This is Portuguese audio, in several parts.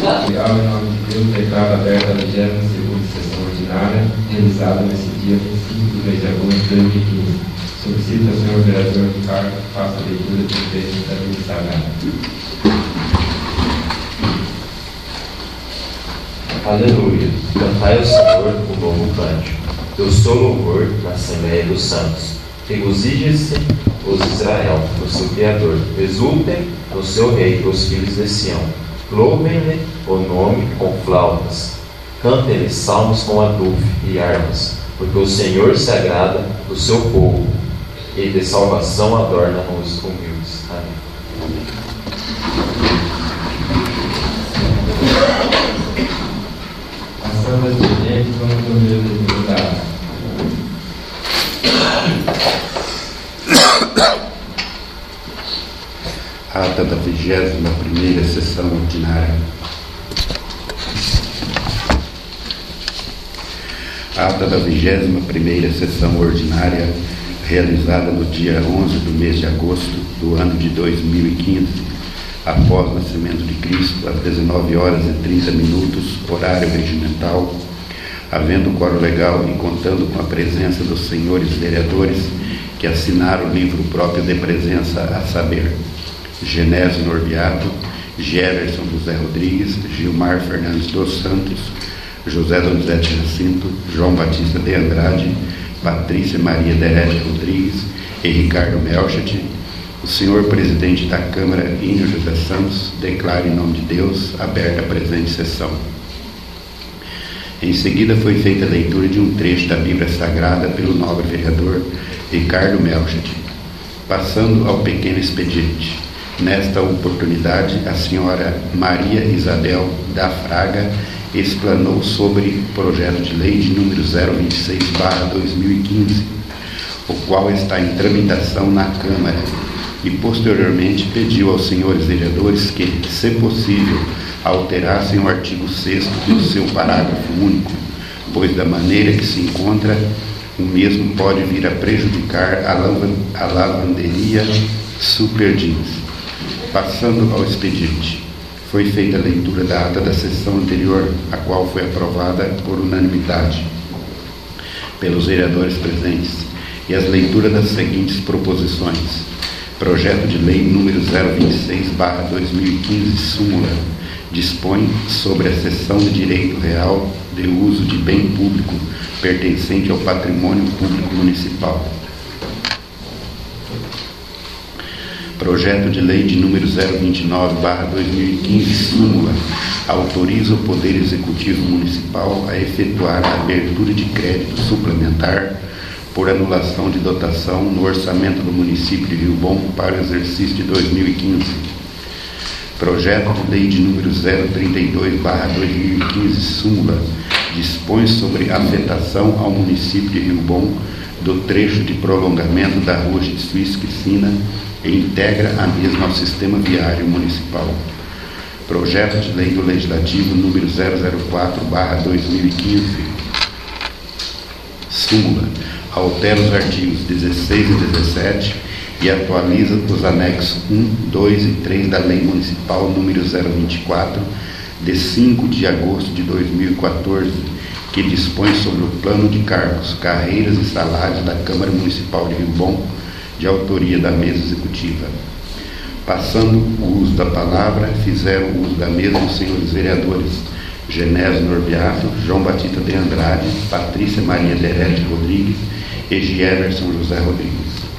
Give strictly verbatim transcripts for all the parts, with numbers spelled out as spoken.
Legal, em nome de Deus, declaro aberta a vigésima segunda sessão ordinária, realizada nesse dia vinte e cinco do mês de agosto de dois mil e quinze. Solicito ao senhor vereador Ricardo que faça a leitura do texto da Bíblia Sagrada. Aleluia. Cantai ao Senhor um novo cântico. Eu sou louvor na Assembleia dos Santos. Regozije-se os Israel, no seu Criador. Exultem no seu Rei, os filhos de Sião. Louvem-lhe o nome com flautas. Cantem-lhe salmos com adufre e armas, porque o Senhor se agrada do seu povo e de salvação adorna os humildes. Amém. Passando adiante, vamos para o meu deputado. Ata da vigésima primeira sessão ordinária. Ata da vigésima primeira sessão ordinária, realizada no dia onze do mês de agosto do ano de dois mil e quinze, após o nascimento de Cristo, às dezenove horas e trinta minutos, horário regimental, havendo quórum legal e contando com a presença dos senhores vereadores que assinaram o livro próprio de presença, a saber, Genésio Norbiato, Jefferson José Rodrigues, Gilmar Fernandes dos Santos, José Donizete Jacinto, João Batista de Andrade, Patrícia Maria Derete Rodrigues e Ricardo Melchett. O senhor presidente da Câmara, Ínio José Santos, declara em nome de Deus aberta a presente sessão. Em seguida foi feita a leitura de um trecho da Bíblia Sagrada pelo nobre vereador Ricardo Melchett. Passando ao pequeno expediente. Nesta oportunidade, a senhora Maria Isabel da Fraga explanou sobre o projeto de lei de número zero vinte e seis barra dois mil e quinze, o qual está em tramitação na Câmara, e posteriormente pediu aos senhores vereadores que, se possível, alterassem o artigo sexto do seu parágrafo único, pois da maneira que se encontra, o mesmo pode vir a prejudicar a, lavan- a lavanderia Superdins. Passando ao expediente. Foi feita a leitura da ata da sessão anterior, a qual foi aprovada por unanimidade pelos vereadores presentes, e as leituras das seguintes proposições. Projeto de lei número zero vinte e seis barra dois mil e quinze, súmula, dispõe sobre a cessão de direito real de uso de bem público pertencente ao patrimônio público municipal. Projeto de lei de número zero vinte e nove barra dois mil e quinze, súmula, autoriza o Poder Executivo Municipal a efetuar a abertura de crédito suplementar por anulação de dotação no orçamento do município de Rio Bom para o exercício de dois mil e quinze. Projeto de lei de número zero trinta e dois barra dois mil e quinze, súmula, dispõe sobre afetação ao município de Rio Bom do trecho de prolongamento da rua Suíça Cristina e integra a mesma ao sistema viário municipal. Projeto de lei do Legislativo número zero zero quatro barra dois mil e quinze. Súmula, altera os artigos dezesseis e dezessete e atualiza os anexos um, dois e três da Lei Municipal número zero vinte e quatro, de cinco de agosto de dois mil e quatorze, que dispõe sobre o plano de cargos, carreiras e salários da Câmara Municipal de Rio Bom, de autoria da mesa executiva. Passando o uso da palavra, fizeram o uso da mesma os senhores vereadores Genésio Norbiato, João Batista de Andrade, Patrícia Maria Derete Rodrigues e Jefferson José Rodrigues.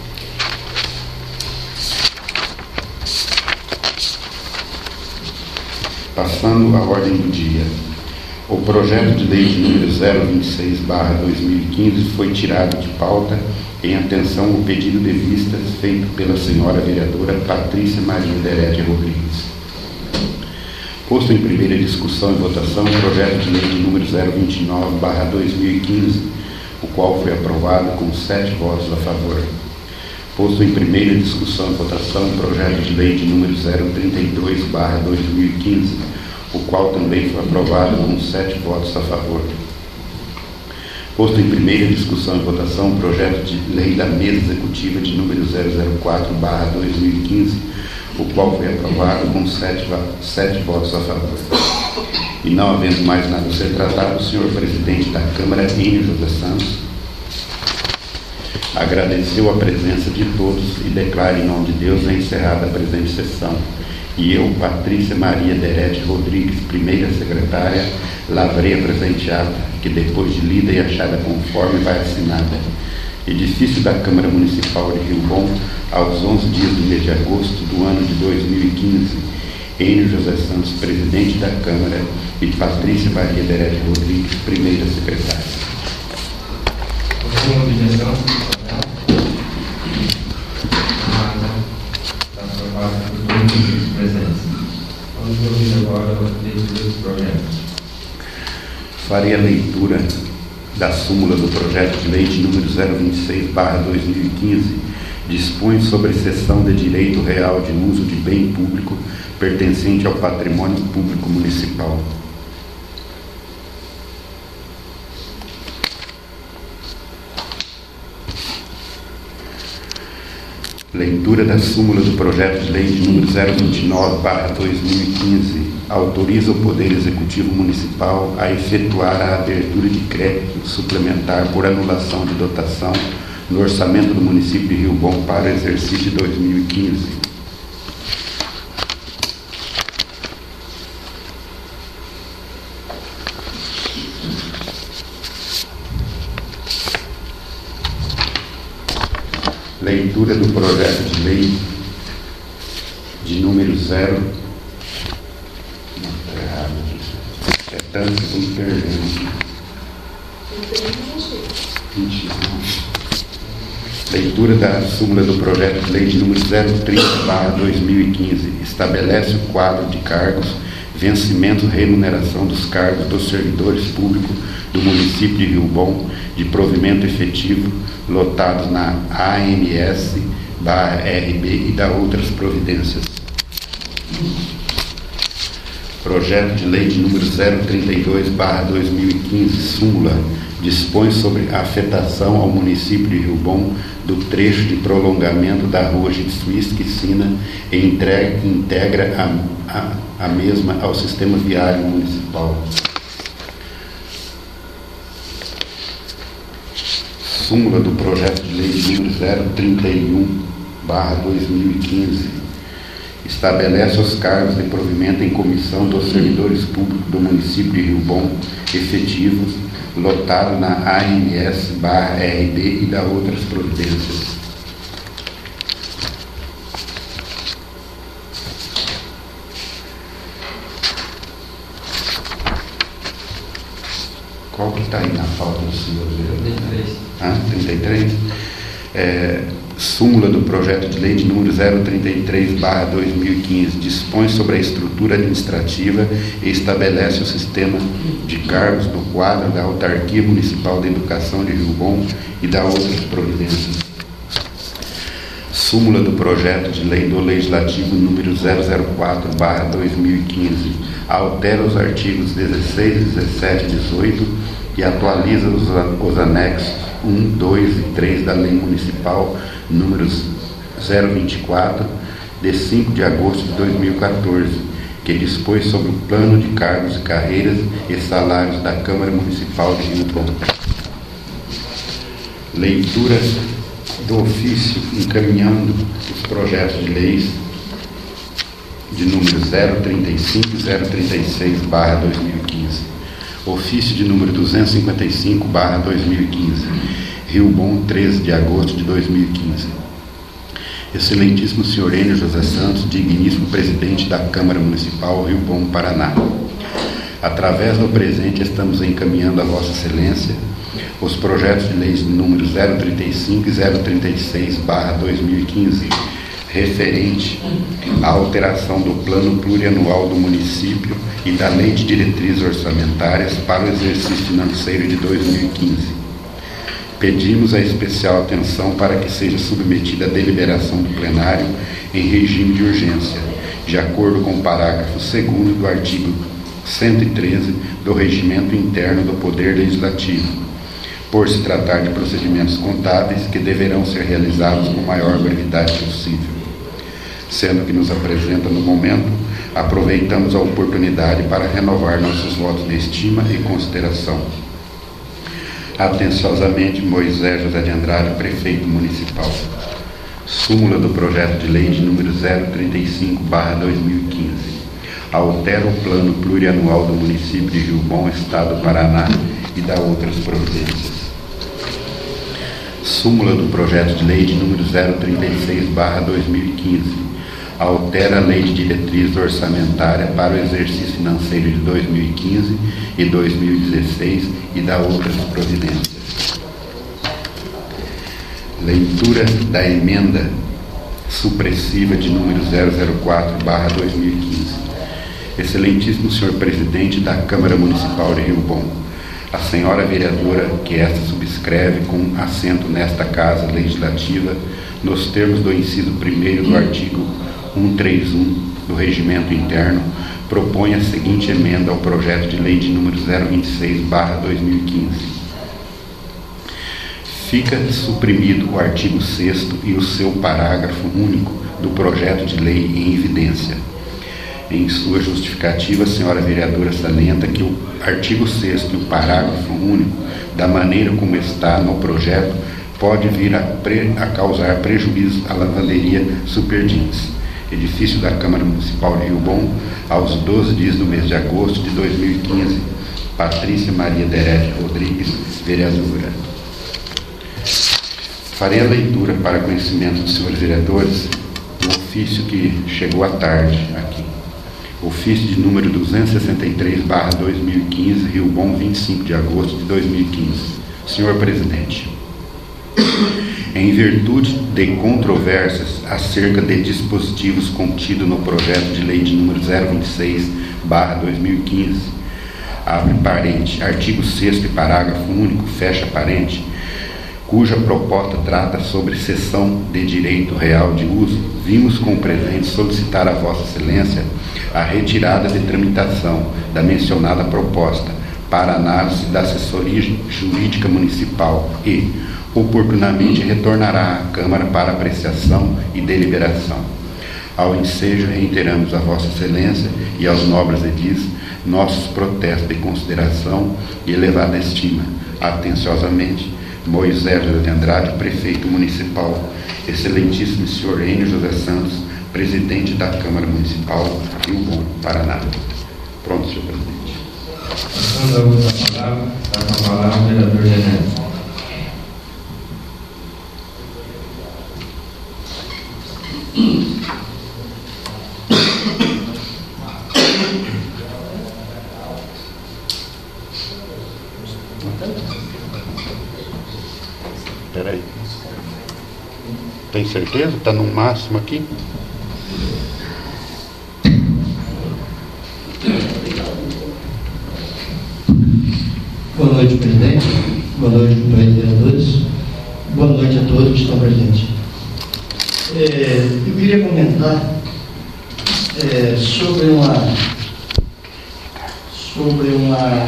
Passando à ordem do dia. O projeto de lei de número zero vinte e seis barra dois mil e quinze foi tirado de pauta em atenção ao pedido de vistas feito pela senhora vereadora Patrícia Maria Derete Rodrigues. Posto em primeira discussão e votação o projeto de lei de número zero vinte e nove barra dois mil e quinze, o qual foi aprovado com sete votos a favor. Posto em primeira discussão e votação o projeto de lei de número zero trinta e dois barra dois mil e quinze, o qual também foi aprovado com sete votos a favor. Posto em primeira discussão e votação o projeto de lei da mesa executiva de número zero zero quatro barra dois mil e quinze, o qual foi aprovado com sete, sete votos a favor. E não havendo mais nada a ser tratado, o senhor presidente da Câmara, Enio José Santos, agradeceu a presença de todos e declara em nome de Deus encerrada a presente sessão. E eu, Patrícia Maria Derete Rodrigues, primeira secretária, lavrei a presente ata, que depois de lida e achada conforme vai assinada. Edifício da Câmara Municipal de Rio Bom, aos onze dias do mês de agosto do ano de dois mil e quinze, Enio José Santos, presidente da Câmara, e Patrícia Maria Derete Rodrigues, primeira secretária. Alguma objeção? Nada. Está aprovado por todos os presentes. Vamos ouvir agora a leitura dos projetos. Farei a leitura da súmula do projeto de lei de número zero vinte e seis barra dois mil e quinze, dispõe sobre cessão de direito real de uso de bem público pertencente ao patrimônio público municipal. Leitura da súmula do projeto de lei de número zero vinte e nove barra dois mil e quinze. Autoriza o Poder Executivo Municipal a efetuar a abertura de crédito suplementar por anulação de dotação no orçamento do município de Rio Bom para o exercício de dois mil e quinze. Leitura do projeto de lei de número zero. Não, está errado. É tanto que eu estou me perdendo. vinte. Leitura da súmula do projeto de lei de número zero trinta barra dois mil e quinze. Estabelece o quadro de cargos, vencimento e remuneração dos cargos dos servidores públicos do município de Rio Bom, de provimento efetivo, lotados na A M S barra R B e da outras providências. Projeto de lei de número zero trinta e dois barra dois mil e quinze, súmula, dispõe sobre a afetação ao município de Rio Bom do trecho de prolongamento da rua Jitsuísque Sina e entrega, integra a, a, a mesma ao sistema viário municipal. Súmula do projeto de lei de número zero trinta e um barra dois mil e quinze. Estabelece os cargos de provimento em comissão dos servidores públicos do município de Rio Bom, efetivos, lotado na A M S barra R B e da outras providências. Qual que está aí na pauta do senhor? trinta e três. Ah, trinta e três? É, súmula do projeto de lei de número zero trinta e três barra dois mil e quinze dispõe sobre a estrutura administrativa e estabelece o sistema de cargos do quadro da Autarquia Municipal de Educação de Rio Bom e da outras providências. Súmula do projeto de lei do Legislativo número zero zero quatro barra dois mil e quinze altera os artigos dezesseis, dezessete e dezoito e atualiza os, os anexos um, dois e três da Lei Municipal números zero vinte e quatro, de cinco de agosto de dois mil e quatorze, que dispõe sobre o plano de cargos e carreiras e salários da Câmara Municipal de Rio Bom. Leitura do ofício encaminhando os projetos de leis de número zero trinta e cinco e zero trinta e seis barra dois mil e quinze. Ofício de número duzentos e cinquenta e cinco barra dois mil e quinze. Rio Bom, treze de agosto de dois mil e quinze. Excelentíssimo senhor Enio José Santos, digníssimo presidente da Câmara Municipal Rio Bom, Paraná. Através do presente, estamos encaminhando a Vossa Excelência os projetos de leis número zero trinta e cinco e zero trinta e seis barra dois mil e quinze, referente à alteração do plano plurianual do município e da lei de diretrizes orçamentárias para o exercício financeiro de dois mil e quinze. Pedimos a especial atenção para que seja submetida a deliberação do plenário em regime de urgência, de acordo com o parágrafo segundo do artigo cento e treze do Regimento Interno do Poder Legislativo, por se tratar de procedimentos contábeis que deverão ser realizados com a maior brevidade possível. sendo que nos apresenta no momento, aproveitamos a oportunidade para renovar nossos votos de estima e consideração. Atenciosamente, Moisés José de Andrade, Prefeito Municipal. Súmula do projeto de lei de número zero trinta e cinco barra dois mil e quinze. Altera o plano plurianual do município de Rio Bom, Estado do Paraná, e dá outras providências. Súmula do projeto de lei de número zero trinta e seis barra dois mil e quinze. Altera a lei de diretriz orçamentária para o exercício financeiro de dois mil e quinze e dois mil e dezesseis e dá outras providências. Leitura da emenda supressiva de número zero zero quatro barra dois mil e quinze. Excelentíssimo senhor presidente da Câmara Municipal de Rio Bom, a senhora vereadora que esta subscreve com assento nesta Casa Legislativa, nos termos do inciso primeiro do artigo cento e trinta e um do Regimento Interno, propõe a seguinte emenda ao projeto de lei de número zero vinte e seis barra dois mil e quinze. Fica suprimido o artigo sexto e o seu parágrafo único do projeto de lei em evidência. Em sua justificativa, a senhora vereadora salienta que o artigo sexto e o parágrafo único, da maneira como está no projeto, pode vir a, pre, a causar prejuízo à lavanderia Superdins, edifício da Câmara Municipal de Rio Bom, aos doze dias do mês de agosto de dois mil e quinze. Patrícia Maria Derete Rodrigues, vereadora. Farei a leitura para conhecimento dos senhores vereadores do ofício que chegou à tarde aqui. Ofício de número duzentos e sessenta e três barra dois mil e quinze, Rio Bom, vinte e cinco de agosto de dois mil e quinze. Senhor Presidente, em virtude de controvérsias acerca de dispositivos contidos no projeto de lei de número zero vinte e seis barra dois mil e quinze, abre parente, artigo sexto e parágrafo único, fecha parente, cuja proposta trata sobre cessão de direito real de uso, vimos com o presente solicitar a Vossa Excelência a retirada de tramitação da mencionada proposta para análise da assessoria jurídica municipal e, oportunamente, retornará à Câmara para apreciação e deliberação. Ao ensejo, reiteramos a Vossa Excelência e aos nobres edis nossos protestos de consideração e elevada estima. Atenciosamente, Moisés José de Andrade, Prefeito Municipal. Excelentíssimo senhor Enio José Santos, Presidente da Câmara Municipal, Rio Bom, Paraná. Pronto, senhor Presidente. Passando a uso da palavra, está com a palavra o vereador Genésio. Espera aí. Tem certeza? Está no máximo aqui? Boa noite, presidente. Boa noite, companheiros vereadores. Boa noite a todos que estão presentes. É, eu queria comentar é, sobre uma sobre uma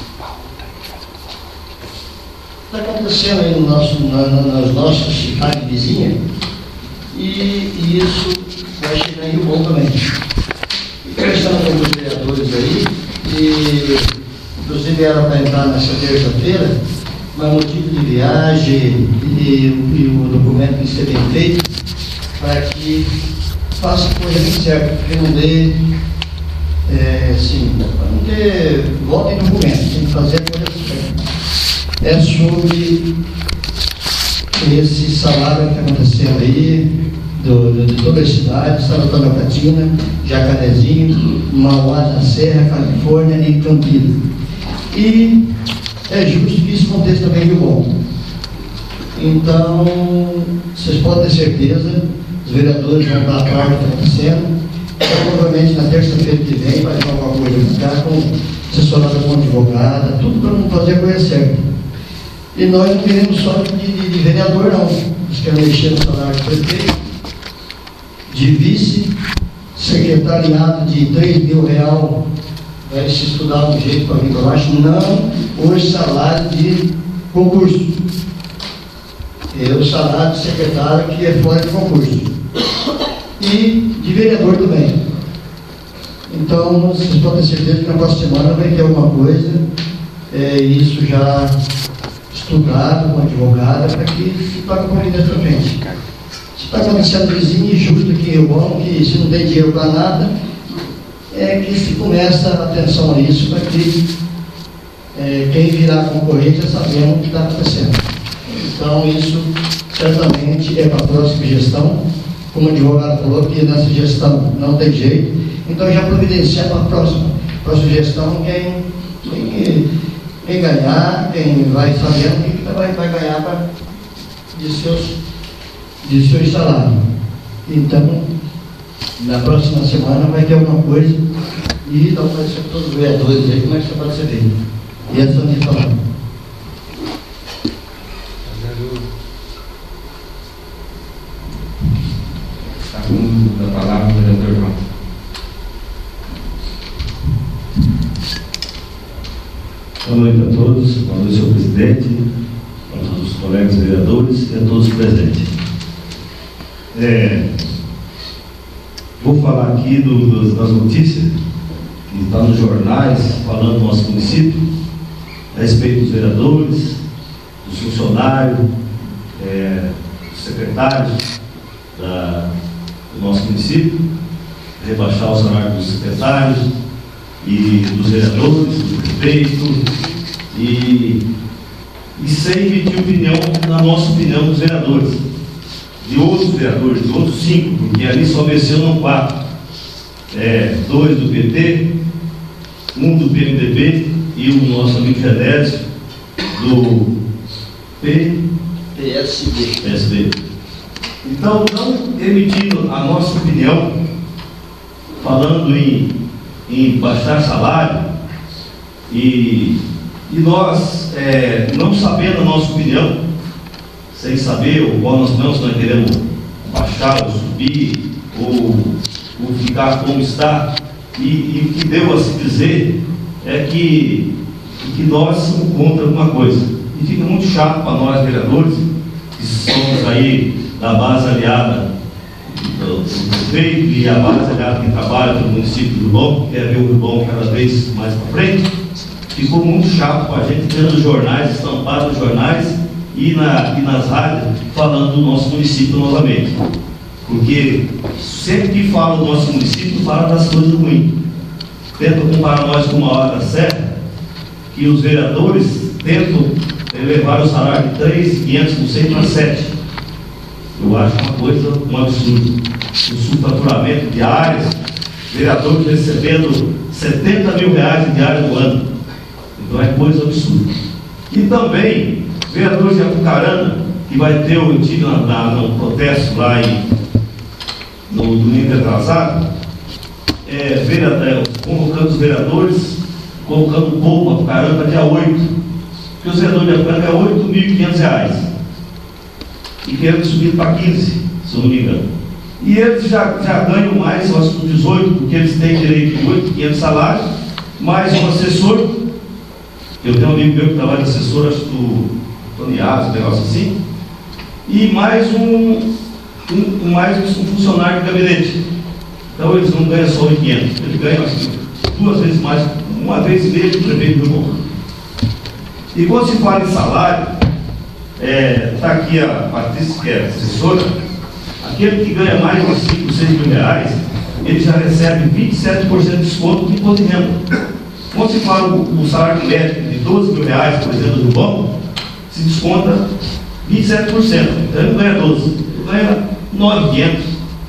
está acontecendo aí no nosso, na, nas nossas cidades vizinhas e, e isso vai chegar em Rio Bom também. E conversando com alguns vereadores aí, e inclusive era para entrar nessa terça-feira, mas motivo de viagem e, e o documento tem que ser bem feito para que faça a coisa bem certa, porque não dê, é, assim, para não ter volta em documento, tem que fazer a coisa certa. É sobre esse salário que está acontecendo aí, do, do, de toda a cidade, Santa Antônia Catina, Jacarezinho, Mauá da Serra, Califórnia e Campinas. E é justo que isso aconteça também em Rio Bom. Então, vocês podem ter certeza, os vereadores vão dar a parte que está acontecendo. Então, provavelmente na terça-feira que vem vai ter alguma coisa para cá, com assessorada com advogada, tudo para não fazer a coisa certa. E nós não queremos só de, de, de vereador, não. Nós queremos mexer no salário de prefeito, de vice, secretariado de três mil reais, vai se estudar um jeito para vir para baixo, não os salários de concurso. É o salário de secretário que é fora de concurso. e de vereador também. Então, vocês podem ter certeza que na próxima semana vai ter alguma coisa, é, isso já estudado com a advogada, para que se toque a providência para frente. Se está acontecendo vizinho injusto aqui em Rio Bom, que se não tem dinheiro para nada, é que se começa a atenção a isso, para que é, quem virar concorrente já sabendo o que está acontecendo. Então, isso certamente é para a próxima gestão, como o advogado falou, que nessa gestão não tem jeito, então já providenciar para a próxima, próxima gestão quem, quem, quem ganhar, quem vai sabendo o que vai, vai ganhar pra, de, seus, de seus salários. Então, na próxima semana vai ter alguma coisa e dá para ser todos os vereadores aí como é que isso pode ser feito. E essa é a minha palavra. Da palavra, vereador João. Boa noite a todos, boa noite, senhor presidente, a todos os colegas vereadores e a todos os presentes. É, vou falar aqui do, do, das notícias que estão nos jornais falando do nosso município, a respeito dos vereadores, dos funcionários, é, dos secretários da do nosso município, rebaixar o salário dos secretários e dos vereadores, do prefeito, e, e sem emitir opinião, na nossa opinião, dos vereadores, de outros vereadores, de outros cinco, porque ali só venceram quatro, é, dois do P T, um do P M D B e o nosso amigo Fedésio do P S D. Então, não emitindo a nossa opinião, falando em, em baixar salário, e, e nós, é, não sabendo a nossa opinião, sem saber o qual nós não, se nós queremos baixar ou subir, ou, ou ficar como está, e, e o que devo a se dizer é que, que nós somos contra alguma coisa. E fica muito chato para nós, vereadores, que somos aí da base aliada do prefeito e a base aliada que trabalha no município do Rio Bom, que quer ver o Rio Bom cada vez mais para frente. Ficou muito chato para a gente ter nos jornais, estampado nos jornais e, na, e nas rádios, falando do nosso município novamente. Porque sempre que fala do nosso município, fala das coisas ruins. Tenta comparar nós com uma hora certa, que os vereadores tentam elevar o salário de três mil e quinhentos por cento para sete. Eu acho uma coisa, um absurdo. O superfaturamento de áreas, vereadores recebendo setenta mil reais de diária no ano. Então é coisa absurda. E também, vereadores de Apucarana, que vai ter o tive na, na, no protesto lá em, no domingo atrasado, é, vereador, é, convocando os vereadores, colocando o povo Apucarana para dia oito. Porque os vereadores de Apucarana é oito mil e quinhentos reais. E querendo subir para quinze, se eu não me engano. E eles já, já ganham mais, eu acho que dezoito, porque eles têm direito de oito mil e quinhentos salários, mais um assessor. Eu tenho um amigo meu que trabalha de assessor, acho que do Tony Aves, um negócio assim, e mais um, um, mais um funcionário de gabinete. Então eles não ganham só oito mil e quinhentos, eles ganham assim, duas vezes mais, uma vez e meia do prefeito do Rio Bom. E quando se fala em salário, está é, aqui a Patrícia, que é assessora, aquele que ganha mais de cinco, seis mil reais, ele já recebe vinte e sete por cento de desconto do imposto de renda. Quando se fala o, o salário médio de doze mil reais, por exemplo, do banco, se desconta vinte e sete por cento. Então ele não ganha doze, ele ganha nove mil e quinhentos.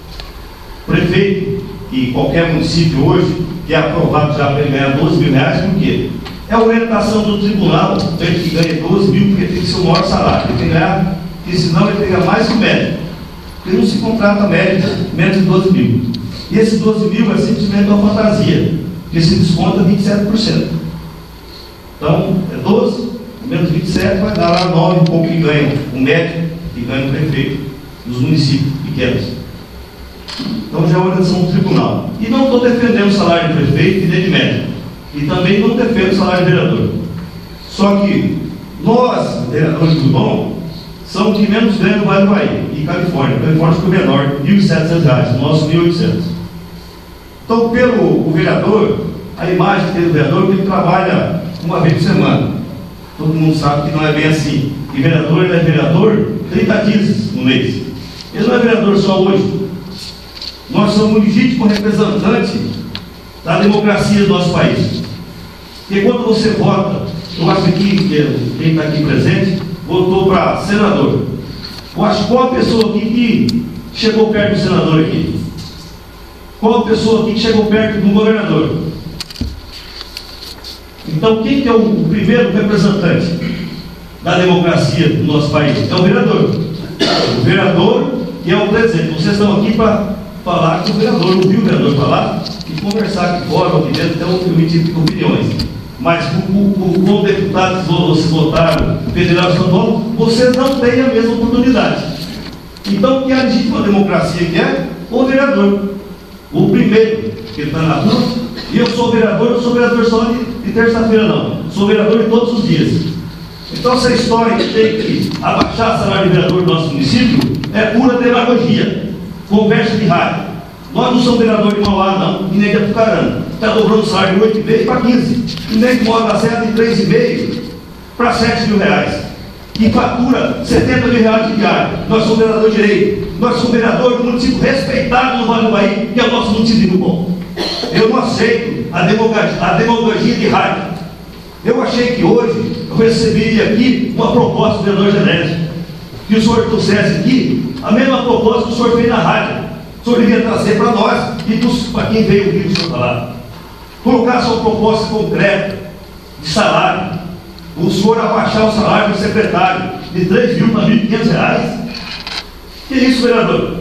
Prefeito, e qualquer município hoje, que é aprovado já para ele ganhar doze mil reais, por quê? É a orientação do tribunal, ele que ganha doze mil, porque tem que ser o maior salário. Ele tem que ganhar, porque senão ele tem que ganhar mais que o médio. Porque não se contrata médio, menos de doze mil. E esse doze mil é simplesmente uma fantasia, porque se desconta vinte e sete por cento. Então, é doze, menos vinte e sete, vai dar lá nove e pouco que ganha o médio, que ganha o prefeito dos municípios pequenos. Então já é a orientação do tribunal. E não estou defendendo o salário de prefeito e nem de médio. E também não defendo o salário de vereador. Só que nós, vereadores do Rio Bom, são que menos ganham no Vale do Bahia e Califórnia. Califórnia ficou menor, mil e setecentos reais, nosso mil e oitocentos. Então, pelo o vereador, a imagem que tem do vereador é que ele trabalha uma vez por semana. Todo mundo sabe que não é bem assim. E vereador, ele é vereador trinta dias no mês. Ele não é vereador só hoje. Nós somos um legítimo representante da democracia do nosso país. Porque quando você vota, eu acho que quem está aqui presente votou para senador. Eu acho qual a pessoa aqui que chegou perto do senador aqui? Qual a pessoa aqui que chegou perto do governador? Então, quem que é o primeiro representante da democracia do nosso país? É o vereador. O vereador que é o presidente. Vocês estão aqui para falar com o vereador, ouvir o vereador falar e conversar aqui fora, aqui dentro, então emitir opiniões. Mas como deputados vocês votaram federal e estadual, vocês não têm a mesma oportunidade. Então, o que é a legítima democracia que é? O vereador. O primeiro que está na rua, e eu sou vereador, eu sou vereador só de, de terça-feira não, sou vereador de todos os dias. Então essa história que tem que abaixar o salário de vereador do nosso município é pura demagogia, conversa de rádio. Nós não somos vereador de Mauá não, e nem de Apucarana. Está dobrando o salário de oito e meio para quinze, e nem que mora na Serra de três e meio para sete mil reais. Que fatura setenta mil reais de diário. Nós somos vereador de direito. Nós somos vereador do município respeitado no Vale do Bahia, que é o nosso município bom. Eu não aceito a demagogia, a demagogia de rádio. Eu achei que hoje eu recebi aqui uma proposta do vereador Genésio, que o senhor trouxesse aqui a mesma proposta que o senhor fez na rádio. O senhor devia trazer para nós e para quem veio ouvir o senhor falar. Colocar a sua proposta concreta de salário. O senhor abaixar o salário do secretário de três mil para mil e quinhentos reais. Que isso, vereador?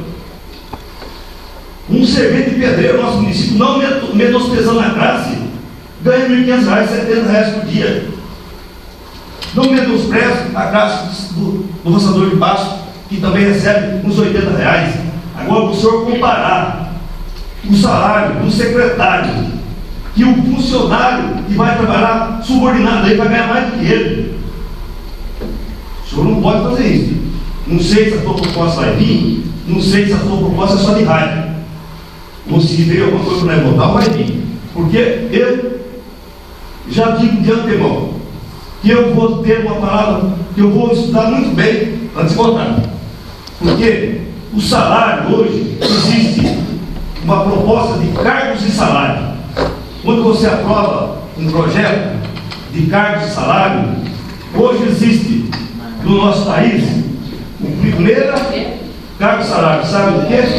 Um servente de pedreiro no nosso município, não menosprezando a classe, ganha mil e quinhentos reais, setenta reais por dia. Não menosprezo a classe do, do roçador de baixo, que também recebe uns oitenta reais. Agora, o senhor comparar o salário do secretário que o funcionário que vai trabalhar subordinado aí vai ganhar mais do que ele. O senhor não pode fazer isso. Não sei se a sua proposta vai vir, não sei se a sua proposta é só de rádio. Ou se veio alguma coisa para nós votar, vai vir. Porque eu já digo de antemão que eu vou ter uma palavra que eu vou estudar muito bem antes de votar. Porque o salário hoje existe uma proposta de cargos e salário. Quando você aprova um projeto de cargos e salário, hoje existe no nosso país o primeiro cargo e salário, sabe o quê?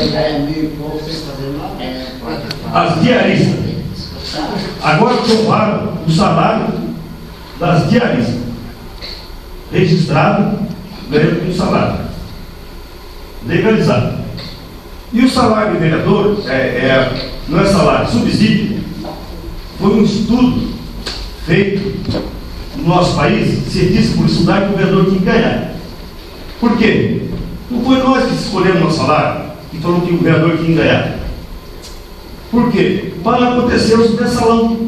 As diaristas. Agora provaram o salário das diaristas. Registrado, ganhando um salário. Legalizado. E o salário do vereador, é, é, não é salário, subsídio. Foi um estudo feito no nosso país, científico por estudar que o vereador tinha que ganhar. Por quê? Não foi nós que escolhemos o nosso salário e falamos que o vereador tinha que ganhar. Por quê? Para não acontecer o mensalão.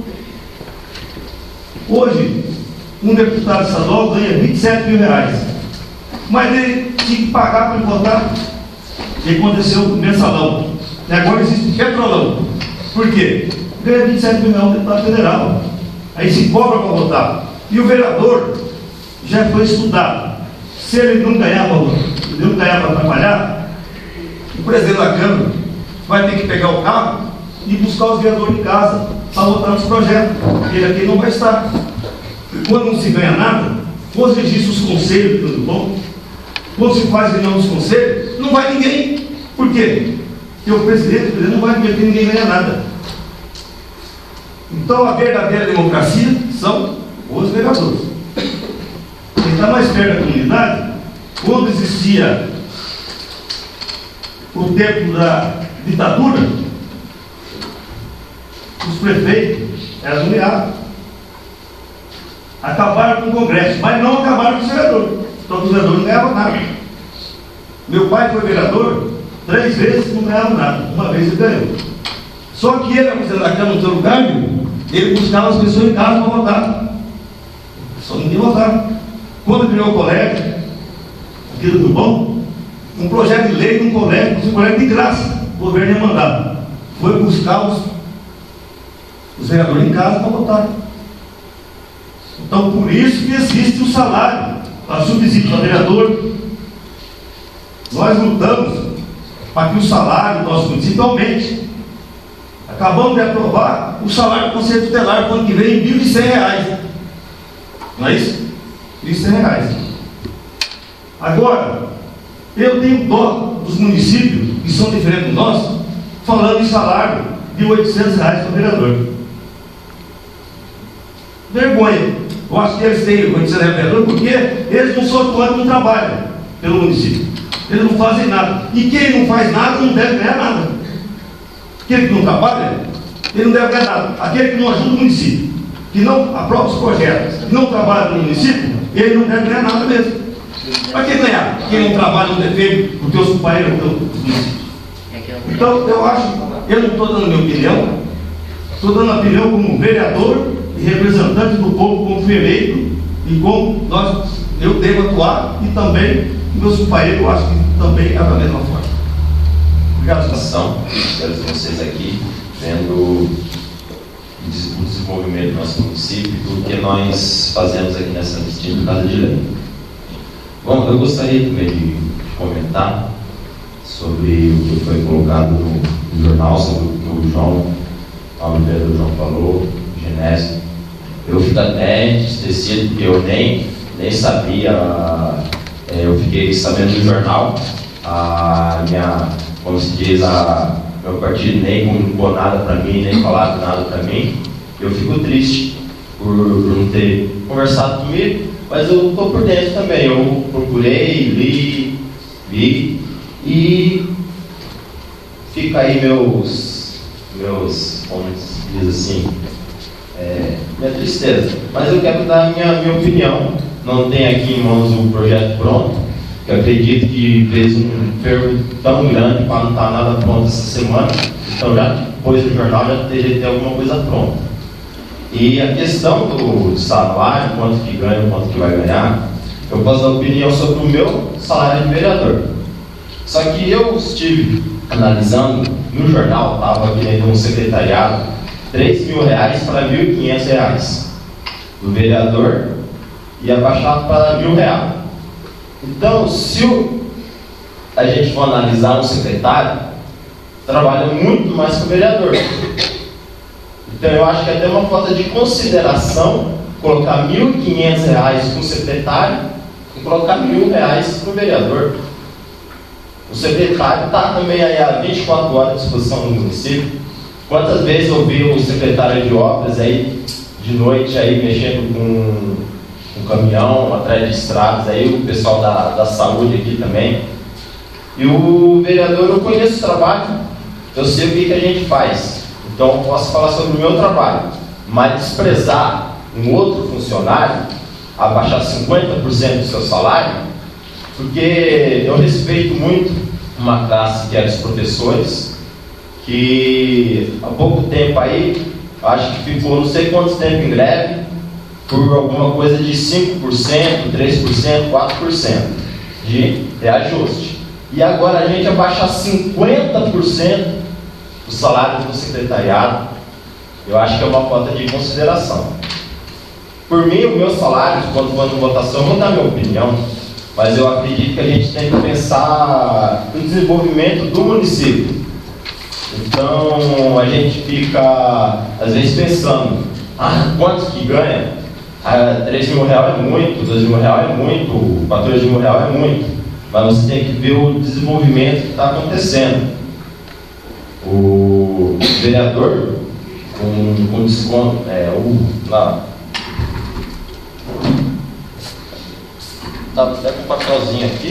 Hoje, um deputado estadual ganha vinte e sete mil reais. Mas ele tinha que pagar para ele votar. E aconteceu o mensalão. E agora existe petrolão. Por quê? Ganha vinte e sete mil reais um deputado federal. Aí se cobra para votar. E o vereador já foi estudado. Se ele não ganhar para não ganhar para atrapalhar, o presidente da Câmara vai ter que pegar o carro e buscar os vereadores em casa para votar nos projetos. Ele aqui não vai estar. Quando não se ganha nada, quando existe os conselhos, tudo bom? Quando se faz reunião dos conselhos, não vai ninguém. Por quê? Porque o presidente, o presidente não vai permitir ninguém ganhar nada. Então a verdadeira democracia são os vereadores. Quem está mais perto da comunidade, quando existia o tempo da ditadura, os prefeitos eram nomeados. Acabaram com o Congresso, mas não acabaram com os vereadores. Então os vereadores não ganhavam nada. Meu pai foi vereador três vezes e não ganhava nada. Uma vez ele ganhou. Só que ele, presidente da Câmara, no seu lugar, ele buscava as pessoas em casa para votar. Só ninguém votava. Quando criou o colégio, Aquilo do bom, um projeto de lei de um colégio, um colégio de graça, o governo ia mandar. Foi buscar os, os vereadores em casa para votar. Então, por isso que existe o salário, a subsídio para vereador. Nós lutamos para que o salário do nosso município aumente. Acabamos de aprovar o salário do Conselho Tutelar para o ano que vem em mil e cem reais. Não é isso? mil e cem reais. Agora, eu tenho dó dos municípios que são diferentes do nosso, falando em salário de oitocentos reais para o vereador. Vergonha. Eu acho que eles têm oitocentos reais para o vereador porque eles não são atuantes no trabalho pelo município. Eles não fazem nada. E quem não faz nada não deve ganhar nada. Aquele que não trabalha, ele não deve ganhar nada. Aquele que não ajuda o município, que não aprova os projetos, que não trabalha no município, ele não deve ganhar nada mesmo. Para que ganhar? Quem não trabalha não defende porque os companheiros do município. Então, eu acho, eu não estou dando minha opinião, estou dando a opinião como vereador e representante do povo, como fui eleito, e como nós, eu devo atuar, e também meus companheiros, eu acho que também é da mesma forma. Obrigado, São espero vocês aqui vendo o desenvolvimento do nosso município e tudo que nós fazemos aqui nessa distinta Casa de Lei. Bom, eu gostaria também de, de comentar sobre o que foi colocado no, no jornal, sobre o que o João, o vereador João falou, o Genésio. Eu fico até entristecido porque eu nem, nem sabia, é, eu fiquei sabendo do jornal, a minha, como se diz, a meu partido nem comunicou nada para mim, nem falaram nada para mim. Eu fico triste por, por não ter conversado comigo, mas eu estou por dentro também. Eu procurei, li, vi e fica aí meus, meus, como se diz assim, é, minha tristeza. Mas eu quero dar a minha, minha opinião. Não tenho aqui em mãos o projeto pronto. Eu acredito que fez um fervo tão grande para não estar nada pronto essa semana. Então, já depois do jornal, já teria que ter alguma coisa pronta. E a questão do salário, quanto que ganha, quanto que vai ganhar, eu posso dar opinião sobre o meu salário de vereador. Só que eu estive analisando, no jornal, estava aqui dentro de um secretariado, três mil reais para mil e quinhentos reais. Do vereador ia baixar para mil reais. Então, se o, a gente for analisar um secretário, trabalha muito mais que o vereador. Então, eu acho que é até uma falta de consideração colocar mil e quinhentos reais para o secretário e colocar mil reais para o vereador. O secretário está também aí há vinte e quatro horas à disposição do município. Quantas vezes eu vi o secretário de obras aí, de noite, aí, mexendo com um caminhão atrás de estradas, aí o pessoal da, da saúde aqui também. E o vereador, eu conheço o trabalho, eu sei o que, que a gente faz, então eu posso falar sobre o meu trabalho. Mas desprezar um outro funcionário, abaixar cinquenta por cento do seu salário, porque eu respeito muito uma classe que é dos professores, que há pouco tempo aí, acho que ficou não sei quanto tempo em greve, por alguma coisa de cinco por cento, três por cento, quatro por cento de reajuste. E agora a gente abaixar cinquenta por cento do salário do secretariado, eu acho que é uma falta de consideração. Por mim, o meu salário, quando for em votação, eu vou dar minha opinião, mas eu acredito que a gente tem que pensar no desenvolvimento do município. Então, a gente fica, às vezes, pensando, ah, quanto que ganha? Ah, três mil reais é muito, dois mil reais é muito, quatorze mil reais é muito, mas você tem que ver o desenvolvimento que está acontecendo. O vereador, com, com desconto, é, o, lá, tá até com um papelzinho aqui.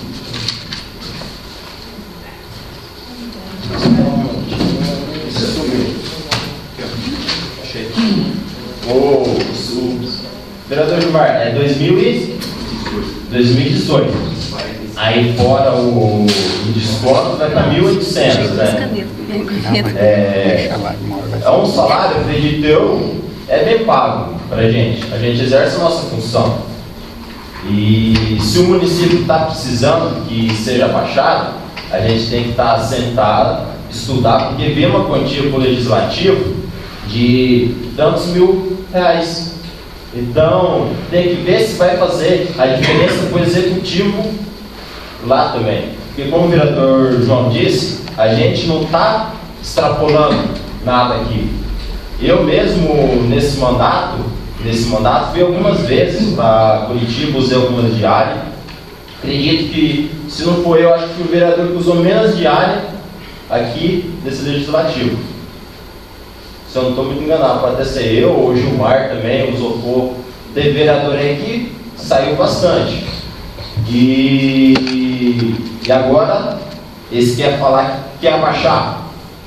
O, o vereador Gilmar, é dois mil e dezoito. Aí fora o, o desconto vai para mil e oitocentos, né? É, é um salário, acredito eu, é bem pago para a gente. A gente exerce a nossa função. E se o município está precisando que seja baixado, a gente tem que estar tá sentado, estudar, porque vem uma quantia para o legislativo de tantos mil reais. Então, tem que ver se vai fazer a diferença para o executivo lá também. Porque, como o vereador João disse, a gente não está extrapolando nada aqui. Eu mesmo, nesse mandato, nesse mandato, fui algumas vezes para Curitiba, usei algumas diárias. Acredito que, se não for eu, acho que o vereador que usou menos diária aqui nesse legislativo. Se eu não estou muito enganado, pode até ser eu ou o Gilmar também, usou pouco. Teve vereador aí que saiu bastante. E, e agora, esse quer falar que quer abaixar.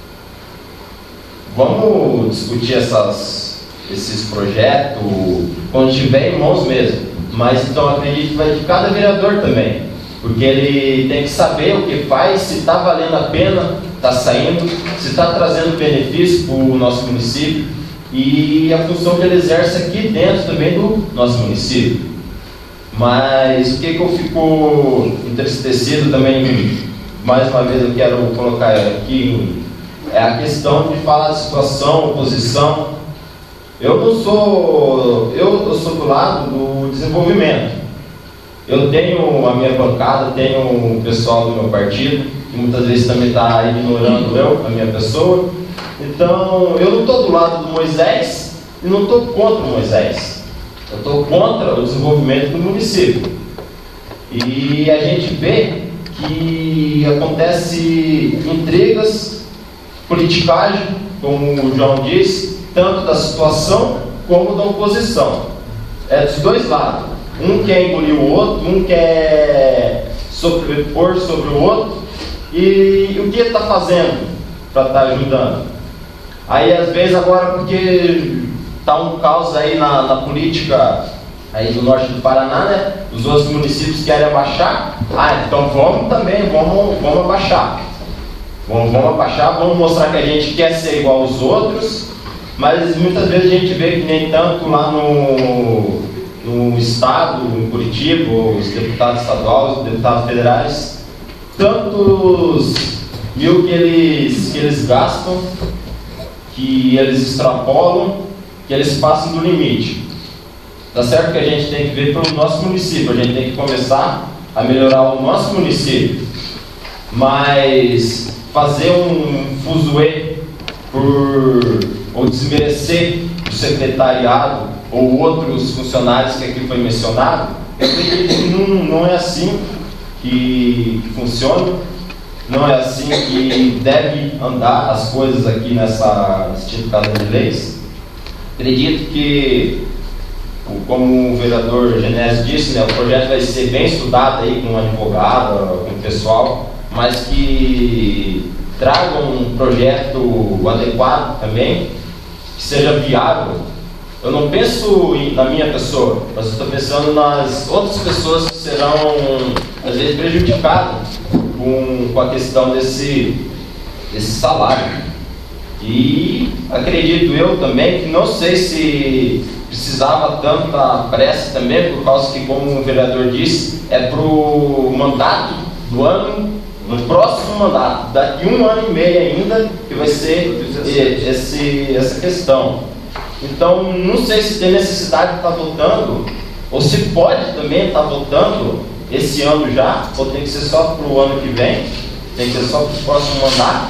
Vamos discutir essas, esses projetos quando tiver em mãos mesmo. Mas então acredito que vai de cada vereador também. Porque ele tem que saber o que faz, se está valendo a pena, está saindo, se está trazendo benefício para o nosso município e a função que ele exerce aqui dentro também do nosso município. Mas o que, que eu fico entristecido também, mais uma vez eu quero colocar aqui, é a questão de falar de situação, oposição. Eu não sou, eu, eu sou do lado do desenvolvimento. Eu tenho a minha bancada, tenho o pessoal do meu partido, que muitas vezes também está ignorando eu, a minha pessoa. Então, eu não estou do lado do Moisés e não estou contra o Moisés. Eu estou contra o desenvolvimento do município. E a gente vê que acontece intrigas, politicagem, como o João disse, tanto da situação como da oposição. É dos dois lados. Um quer engolir o outro, um quer sobrepor sobre o outro. E o que ele está fazendo para estar tá ajudando? Aí, às vezes, agora, porque está um caos aí na, na política aí do norte do Paraná, né? Os outros municípios querem abaixar. Ah, então vamos também, vamos, vamos abaixar. Vamos, vamos abaixar, vamos mostrar que a gente quer ser igual aos outros. Mas muitas vezes a gente vê que nem tanto lá no... no estado, em Curitiba, os deputados estaduais, os deputados federais, tantos mil que eles, que eles gastam, que eles extrapolam, que eles passam do limite. Tá certo que a gente tem que ver pelo nosso município, a gente tem que começar a melhorar o nosso município, mas fazer um fuzuê por, ou desmerecer o secretariado ou outros funcionários que aqui foi mencionado, eu acredito que não, não é assim que, que funciona, não é assim que deve andar as coisas aqui nessa instituição de leis. Acredito que, como o vereador Genésio disse, né, o projeto vai ser bem estudado aí com um advogado, com o pessoal, mas que traga um projeto adequado também, que seja viável. Eu não penso na minha pessoa, mas eu estou pensando nas outras pessoas que serão, às vezes, prejudicadas com, com a questão desse, desse salário. E acredito eu também que não sei se precisava tanta pressa também, por causa que, como o vereador disse, é para o mandato do ano, no próximo mandato, daqui um ano e meio ainda, que vai ser esse, essa questão. Então, não sei se tem necessidade de estar votando, ou se pode também estar votando esse ano já, ou tem que ser só para o ano que vem, tem que ser só para o próximo mandato.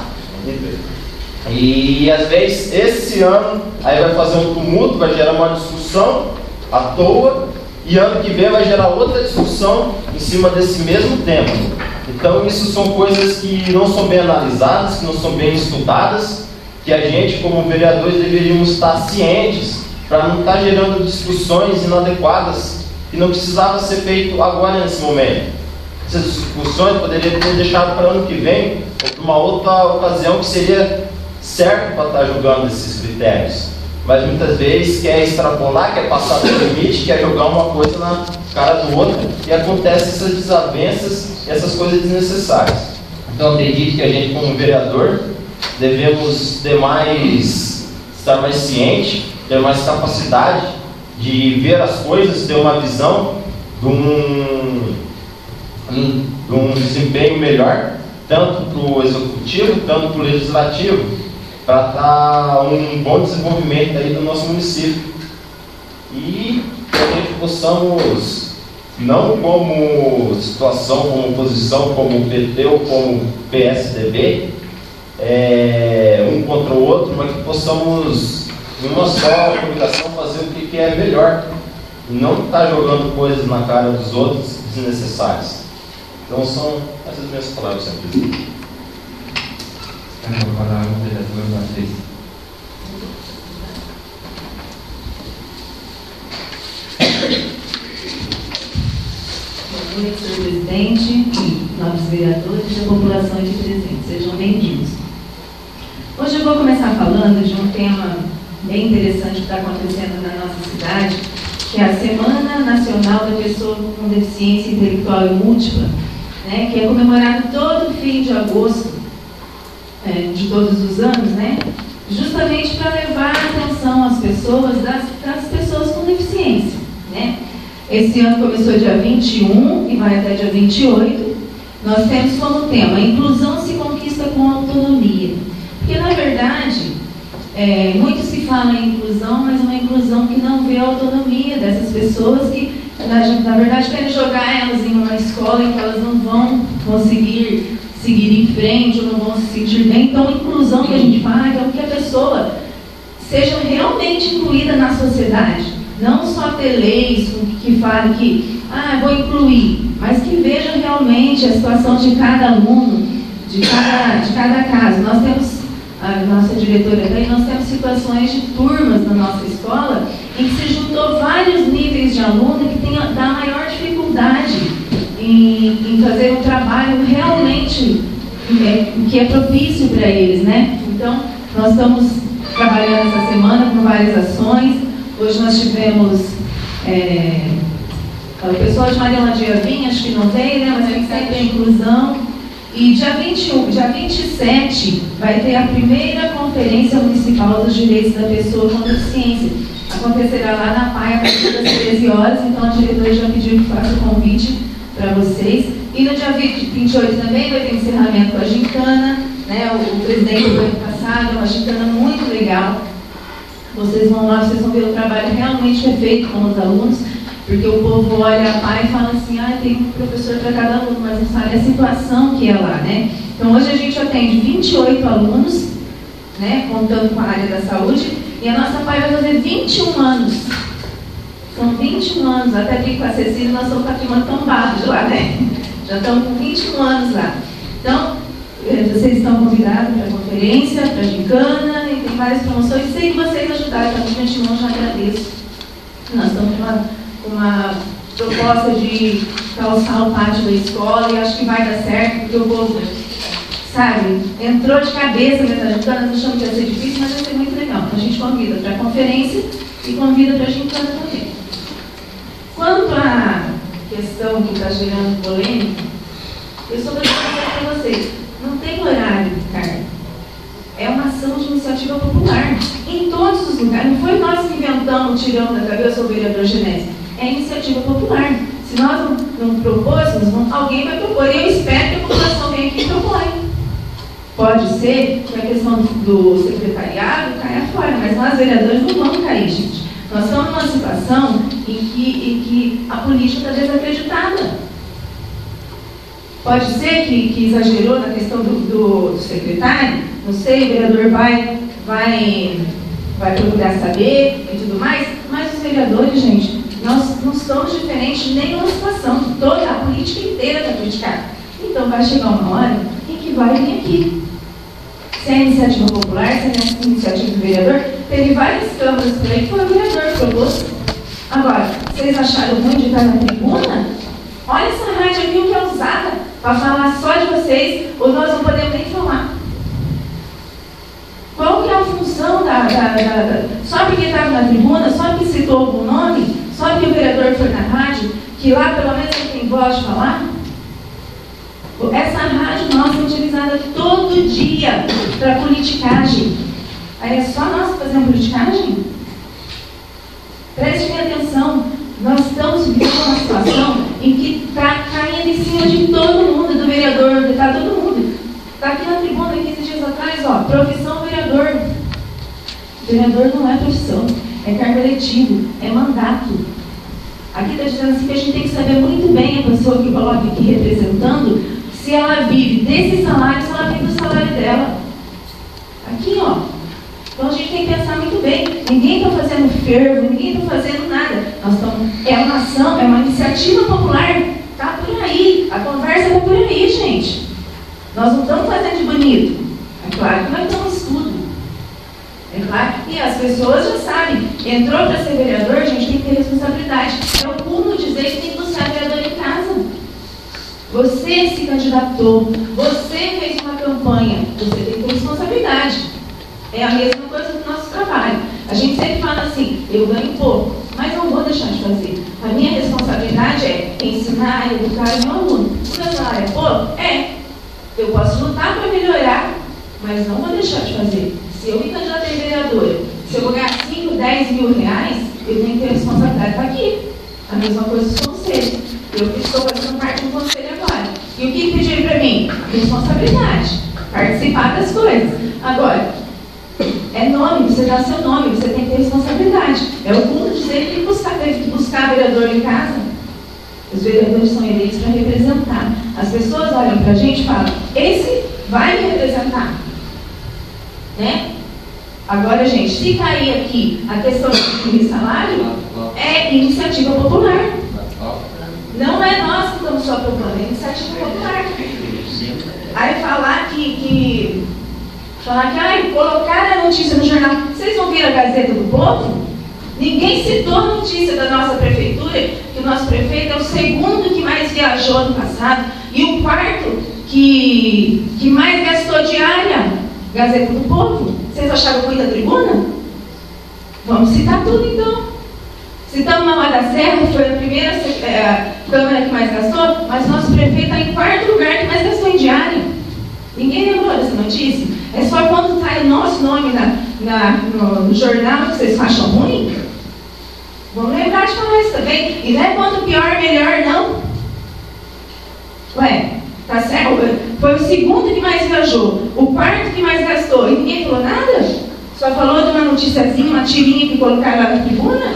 E, às vezes, esse ano, aí vai fazer um tumulto, vai gerar uma discussão à toa, e ano que vem vai gerar outra discussão em cima desse mesmo tema. Então, isso são coisas que não são bem analisadas, que não são bem estudadas, que a gente, como vereadores, deveríamos estar cientes para não estar gerando discussões inadequadas que não precisava ser feito agora nesse momento. Essas discussões poderiam ter deixado para ano que vem ou para uma outra ocasião que seria certo para estar julgando esses critérios. Mas muitas vezes quer extrapolar, quer passar do limite, quer jogar uma coisa na cara do outro e acontecem essas desavenças e essas coisas desnecessárias. Então, acredito que a gente, como vereador, devemos ter mais, estar mais ciente, ter mais capacidade de ver as coisas, ter uma visão de um, um, de um desempenho melhor, tanto para o executivo, tanto para o legislativo, para dar um bom desenvolvimento aí do nosso município. E para que possamos, não como situação, como posição, como P T ou como P S D B, é, um contra o outro, mas que possamos, numa só comunicação, fazer o que, que é melhor. E não estar jogando coisas na cara dos outros desnecessárias. Então são essas minhas palavras, senhor presidente. A palavra do vereador Patrícia. Boa noite, senhor presidente, novos vereadores e a população aqui presente. Sejam bem-vindos. Hoje eu vou começar falando de um tema bem interessante que está acontecendo na nossa cidade, que é a Semana Nacional da Pessoa com Deficiência Intelectual e Múltipla, né, que é comemorado todo fim de agosto é, de todos os anos, né, justamente para levar a atenção às pessoas, das, das pessoas com deficiência. Né. Esse ano começou dia vinte e um e vai até dia vinte e oito. Nós temos como tema: a inclusão se conquista com autonomia. Porque, na verdade, é, muito se fala em inclusão, mas uma inclusão que não vê a autonomia dessas pessoas que, na, na verdade, querem jogar elas em uma escola em que elas não vão conseguir seguir em frente ou não vão se sentir bem. Então, a inclusão que a gente fala é que a pessoa seja realmente incluída na sociedade. Não só ter leis que falem que, ah, vou incluir, mas que veja realmente a situação de cada aluno, de cada, de cada caso. Nós temos, a nossa diretora daí, nós temos situações de turmas na nossa escola em que se juntou vários níveis de aluno que tem a, da maior dificuldade em, em fazer um trabalho realmente é, que é propício para eles, né? Então, nós estamos trabalhando essa semana com várias ações. Hoje nós tivemos é, o pessoal de Maria Landia vinha, acho que não veio, né? Mas tem sempre a inclusão. E dia vinte e um, dia vinte e sete vai ter a primeira Conferência Municipal dos Direitos da Pessoa com Deficiência. Acontecerá lá na P A I a partir das treze horas, então a diretora já pediu que faça o convite para vocês. E no dia vinte e oito também vai ter encerramento com a gincana, né? O, o presidente do ano passado, uma gincana muito legal. Vocês vão lá, vocês vão ver o trabalho realmente que é feito com os alunos, porque o povo olha a P A I e fala assim, ah, tem um professor para cada aluno, mas não sabe a situação que é lá, né? Então hoje a gente atende vinte e oito alunos, né, contando com a área da saúde, e a nossa P A I vai fazer vinte e um anos. São vinte e um anos, até aqui com a Cecília nós somos patrimônio tombado de lá, né? Já estamos com vinte e um anos lá. Então, vocês estão convidados para a conferência, para a gincana, e tem várias promoções. Sei que vocês ajudaram, então de antemão já agradeço. Nós estamos com uma, uma proposta de calçar o pátio da escola e acho que vai dar certo, porque o povo, sabe, entrou de cabeça nessa gincana, nós achamos que ia ser difícil, mas vai ser muito legal. Então a gente convida para a conferência e convida para a gincana também. Quanto à questão que está gerando polêmica, eu só vou dizer para vocês. Não tem horário, Ricardo. É uma ação de iniciativa popular. Em todos os lugares. Não foi nós que inventamos, tiramos da cabeça o vereador Genésio. É iniciativa popular. Se nós não, não propôssemos, alguém vai propor. E eu espero que a população venha aqui e proponha. Pode ser que a questão do secretariado caia fora, mas nós, vereadores, não vamos cair, gente. Nós estamos numa situação em que, em que a política está desacreditada. Pode ser que, que exagerou na questão do, do, do secretário, não sei, o vereador vai, vai, vai procurar saber e tudo mais, mas os vereadores, gente, nós não estamos diferentes de nenhuma situação, toda a política inteira está criticada. Então vai chegar uma hora em que vai vir aqui. Se é iniciativa popular, se é iniciativa do vereador, teve várias câmaras por aí que foi o vereador que propôs. Agora, vocês acharam ruim de estar na tribuna? Olha essa rádio aqui, o que é usada para falar só de vocês, ou nós não podemos nem falar. Qual que é a função da... da, da, da só porque estava na tribuna, só porque citou algum nome, só porque o vereador foi na rádio, que lá pelo menos ele tem voz de falar? Essa rádio nossa é utilizada todo dia para politicagem. Aí é só nós fazendo politicagem? Prestem atenção, nós estamos vivendo uma situação em cima de todo mundo, do vereador, está todo mundo. Está aqui na tribuna, quinze dias atrás, ó, profissão vereador. Vereador não é profissão, é cargo eletivo, é mandato. Aqui está dizendo assim que a gente tem que saber muito bem a pessoa que coloca aqui representando, se ela vive desse salário, se ela vive do salário dela. Aqui, ó. Então a gente tem que pensar muito bem. Ninguém está fazendo fervo, ninguém está fazendo nada. Nós estamos, é uma ação, é uma iniciativa popular. Está por aí. A conversa está por aí, gente. Nós não estamos fazendo de bonito. É claro que nós estamos estudo. É claro. E as pessoas já sabem. Entrou para ser vereador, a gente tem que ter responsabilidade. É o público dizer que tem que buscar vereador em casa. Você se candidatou. Você fez uma campanha. Você tem que ter responsabilidade. É a mesma coisa do nosso trabalho. A gente sempre fala assim, eu ganho pouco, mas não vou deixar de fazer. A minha responsabilidade é ensinar e educar o meu aluno. O meu salário é pouco? É. Eu posso lutar para melhorar, mas não vou deixar de fazer. Se eu me candidatei vereadora, se eu vou ganhar cinco, dez mil reais, eu tenho que ter responsabilidade para aqui. A mesma coisa dos conselhos. Eu estou fazendo parte do conselho agora. E o que pediram para mim? Responsabilidade. Participar das coisas. Agora, é nome, você dá seu nome, você tem que ter responsabilidade. É o fundo dizer que tem que buscar, tem que buscar vereador em casa. Os vereadores são eleitos para representar. As pessoas olham para a gente e falam, esse vai me representar. Né? Agora, gente, se cair aqui a questão de salário, é iniciativa popular. Não é nós que estamos só propondo, é iniciativa popular. Aí falar que... que Falar que, ai, colocaram a notícia no jornal. Vocês não viram a Gazeta do Povo? Ninguém citou a notícia da nossa prefeitura, que o nosso prefeito é o segundo que mais viajou no passado e o quarto que, que mais gastou diária. Gazeta do Povo. Vocês acharam ruim da tribuna? Vamos citar tudo, então. Citamos Mauá da Serra, que foi a primeira é, Câmara que mais gastou, mas nosso prefeito está em quarto lugar que mais gastou em diária. Ninguém lembrou dessa notícia? É só quando sai o nosso nome na, na, no, no jornal que vocês acham ruim? Vamos lembrar de falar isso também. E não é quanto pior, melhor, não. Ué, tá certo? Foi o segundo que mais viajou, o quarto que mais gastou. E ninguém falou nada? Só falou de uma noticiazinha, uma tirinha que colocaram lá na tribuna?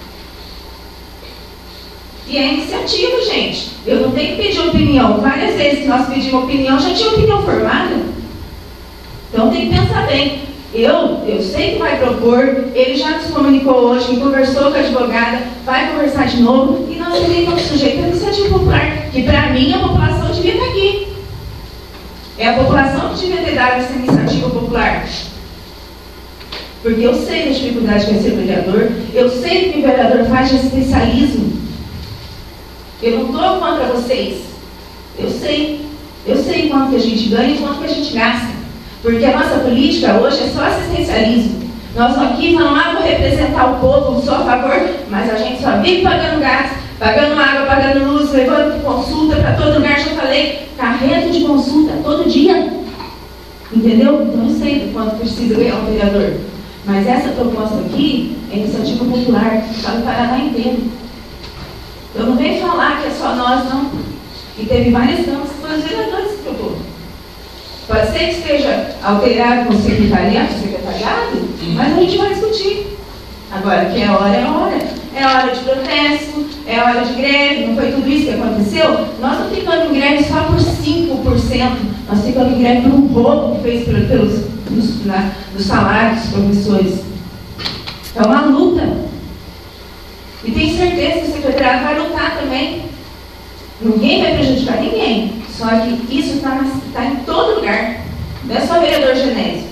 E é iniciativa, gente. Eu não tenho que pedir opinião. Várias vezes que nós pedimos opinião, já tinha opinião formada. Então tem que pensar bem. Eu, eu sei que vai propor, ele já nos comunicou hoje, que conversou com a advogada, vai conversar de novo, e nós também estamos sujeitos à iniciativa popular, que para mim a população devia estar aqui. É a população que devia ter dado essa iniciativa popular. Porque eu sei a dificuldade que é ser vereador, eu sei que o vereador faz de especialismo. Eu não estou contra vocês. Eu sei. Eu sei quanto que a gente ganha e quanto que a gente gasta. Porque a nossa política hoje é só assistencialismo. Nós aqui falamos, ah, vou representar o povo, sou a favor, mas a gente só vive pagando gás, pagando água, pagando luz, levando consulta para todo lugar. Já falei, carreto de consulta todo dia. Entendeu? Então eu sei do quanto precisa ganhar um vereador. Mas essa proposta aqui é iniciativa popular, está no Paraná inteiro. Eu não venho falar que é só nós, não. E teve várias câmaras que foram os vereadores que propôs. Pode ser que esteja alterado com o secretariado, secretariado, mas a gente vai discutir. Agora, que é hora, é hora. É hora de protesto, é hora de greve, não foi tudo isso que aconteceu? Nós não ficamos em greve só por cinco por cento, nós ficamos em greve por um roubo que fez pelos, pelos dos, na, dos salários dos professores. É uma luta. E tenho certeza que o secretariado vai lutar também. Ninguém vai prejudicar ninguém. Só que isso está tá em todo lugar. Não é só vereador Genésio.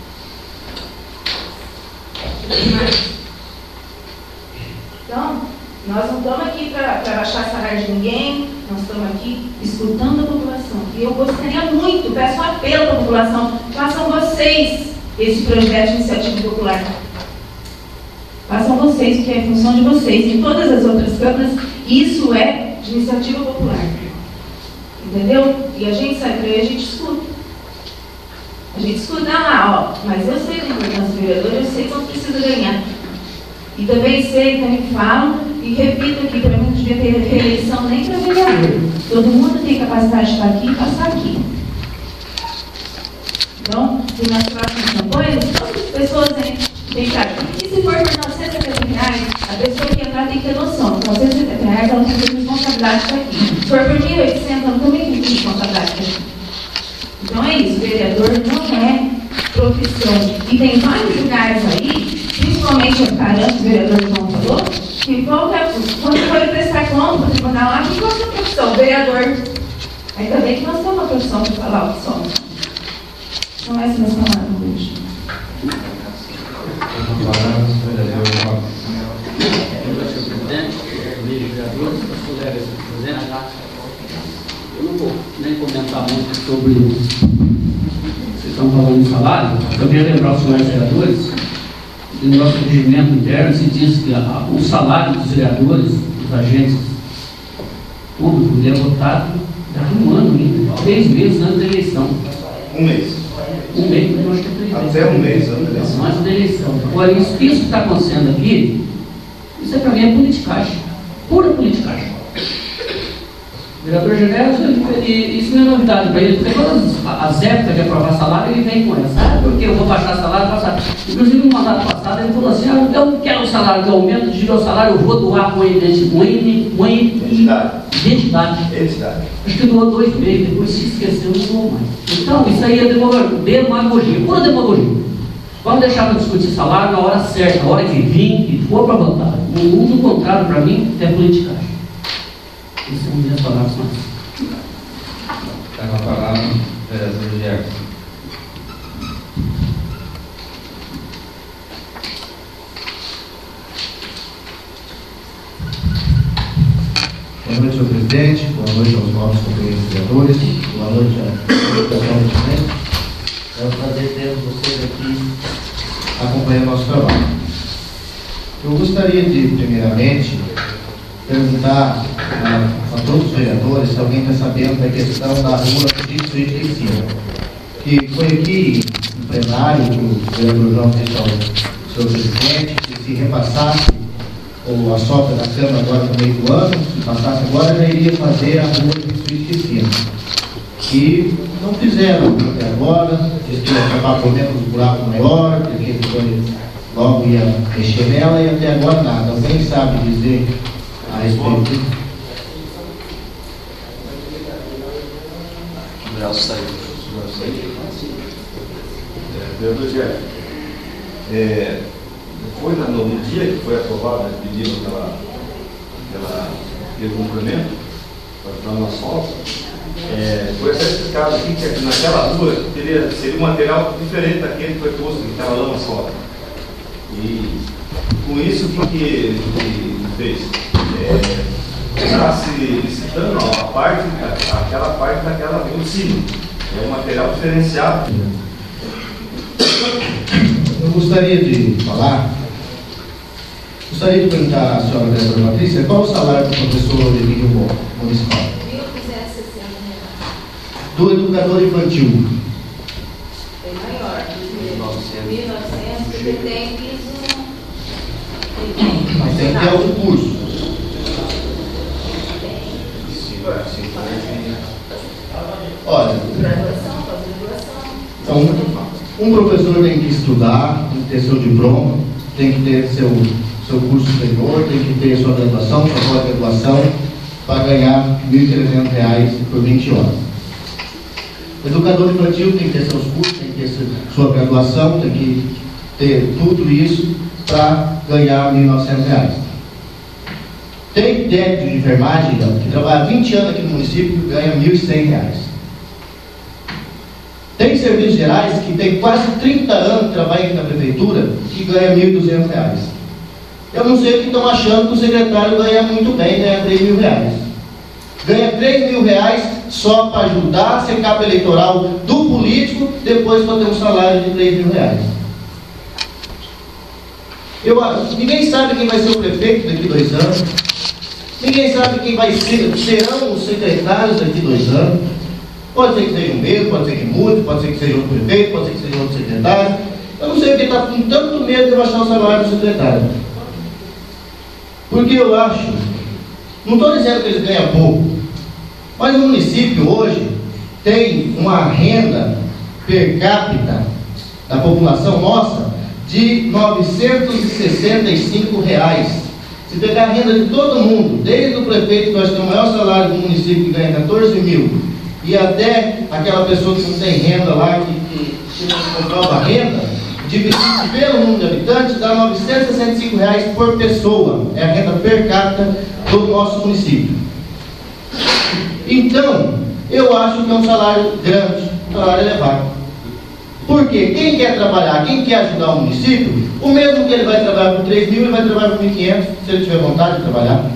Então, nós não estamos aqui para baixar salário de ninguém, nós estamos aqui escutando a população. E eu gostaria muito, peço um apelo para a população, façam vocês esse projeto de iniciativa popular. Façam vocês, porque é função de vocês. Em todas as outras câmaras, isso é de iniciativa popular. Entendeu? E a gente sai para aí, a gente escuta. A gente escuta lá, ó, mas eu sei da importância do vereador, eu sei quanto precisa ganhar. E também sei, também falo, e repito aqui, para mim não devia ter reeleição nem para vereador. Todo mundo tem capacidade de estar aqui e passar aqui. Então, se nas próximas campanhas, todas as pessoas têm que estar aqui. E se for por novecentos e setenta reais, a pessoa que entrar tem que ter noção. Com novecentos e setenta reais, ela tem que ter responsabilidade de estar aqui. Se for por mil e oitocentos, ela também tem que ter responsabilidade de estar aqui. Então é isso, vereador não é profissão. E tem vários lugares aí, principalmente o Caramba, o vereador João falou, que qualquer, quando for prestar conta para o tribunal lá, que qual é a profissão? Vereador. Ainda bem que nós temos uma profissão para falar o que somos. Não é assim mais palavras, Luiz. Eu não vou nem comentar muito sobre isso. Vocês estão falando de salário. Eu queria lembrar os senhores vereadores que no nosso regimento interno se diz que a, o salário dos vereadores, dos agentes públicos, é votado daqui um ano ainda, três meses antes da eleição. Um mês. Um mês, eu acho que é três meses. Até um mês antes da eleição. Antes da eleição. Agora, isso, isso que está acontecendo aqui, isso é para mim é politicagem. Pura politicagem. O vereador Genésio, ele, isso não é novidade para ele, porque todas as épocas de aprovar salário, ele vem com essa. Ah, porque eu vou baixar salário, passar. Inclusive, no mandato passado, ele falou assim: ah, eu não quero o salário de aumento, de o salário, eu vou doar com identidade. Com identidade. Identidade. Acho que doou dois meses, depois se esqueceu, não doou mais. Então, isso aí é demagogia, pura demagogia. Vamos deixar para discutir salário na hora certa, na hora que vir, que for para votar. No mundo contrário, para mim, é politicagem. Isso são minhas palavras. Está com a palavra o vereador Gerson. Boa noite, senhor presidente. Boa noite aos nossos companheiros vereadores. Boa noite ao pessoal do Parlamento. É um prazer ter vocês aqui acompanhando o nosso trabalho. Eu gostaria de, primeiramente, perguntar a, a todos os vereadores se alguém está sabendo da questão da rua de Suíte, que foi aqui no plenário que o vereador João disse ao senhor presidente que se repassasse ou a sopra da Câmara agora no meio do ano, se passasse agora, já iria fazer a rua de Suíte. E não fizeram até agora, disse que ia acabar por dentro do buraco maior, porque depois logo ia mexer nela e até agora nada. Alguém sabe dizer a respeito disso? Vereador Gerson, é, foi no, no dia que foi aprovado, pedindo aquela, aquela, aquele complemento para o asfalto, é, foi até explicado aqui que naquela rua teria, seria um material diferente daquele que foi posto naquela lama asfalto. E com isso, o que, que ele fez? É, está se licitando ó, a parte, aquela parte daquela rua em cima. É um material diferenciado. Eu gostaria de falar, gostaria de perguntar à senhora vereadora Patrícia, qual o salário do professor Emílio Municipal? mil duzentos e sessenta reais. Do educador infantil? Bem maior. mil e novecentos, ele tem piso. Mas tem que ter algum curso. Olha, Graduação, pós-graduação. então, um professor tem que estudar, tem que ter seu diploma, tem que ter seu, seu curso superior, tem que ter sua graduação, sua pós-graduação, para ganhar mil e trezentos reais por vinte horas. O educador infantil tem que ter seus cursos, tem que ter sua graduação, tem que ter tudo isso para ganhar mil e novecentos reais. Tem técnico de enfermagem que trabalha vinte anos aqui no município e ganha mil e cem reais. Tem serviços gerais que tem quase trinta anos que trabalha aqui na prefeitura e ganha mil e duzentos reais. Eu não sei o que estão achando que o secretário ganha muito bem, ganha três mil reais. Ganha três mil reais só para ajudar a ser capa eleitoral do político, depois para ter um salário de três mil reais. Eu, ninguém sabe quem vai ser o prefeito daqui a dois anos. Ninguém sabe quem vai ser, serão os secretários daqui a dois anos. Pode ser que seja o mesmo, pode ser que mude, pode ser que seja outro prefeito, pode ser que seja outro secretário. Eu não sei porque está com tanto medo de baixar o salário do secretário. Porque eu acho, não estou dizendo que eles ganham pouco, Mas o município hoje tem uma renda per capita da população nossa de novecentos e sessenta e cinco reais. Se pegar a renda de todo mundo, desde o prefeito, que eu acho que tem o maior salário do município, que ganha quatorze mil, e até aquela pessoa que não tem renda lá, que, que, que não comprova a renda, dividido pelo número de habitantes, dá novecentos e sessenta e cinco reais por pessoa. É a renda per capita do nosso município. Então, eu acho que é um salário grande, um salário elevado. Porque quem quer trabalhar, quem quer ajudar o município, o mesmo que ele vai trabalhar por três mil, ele vai trabalhar por mil e quinhentos, se ele tiver vontade de trabalhar.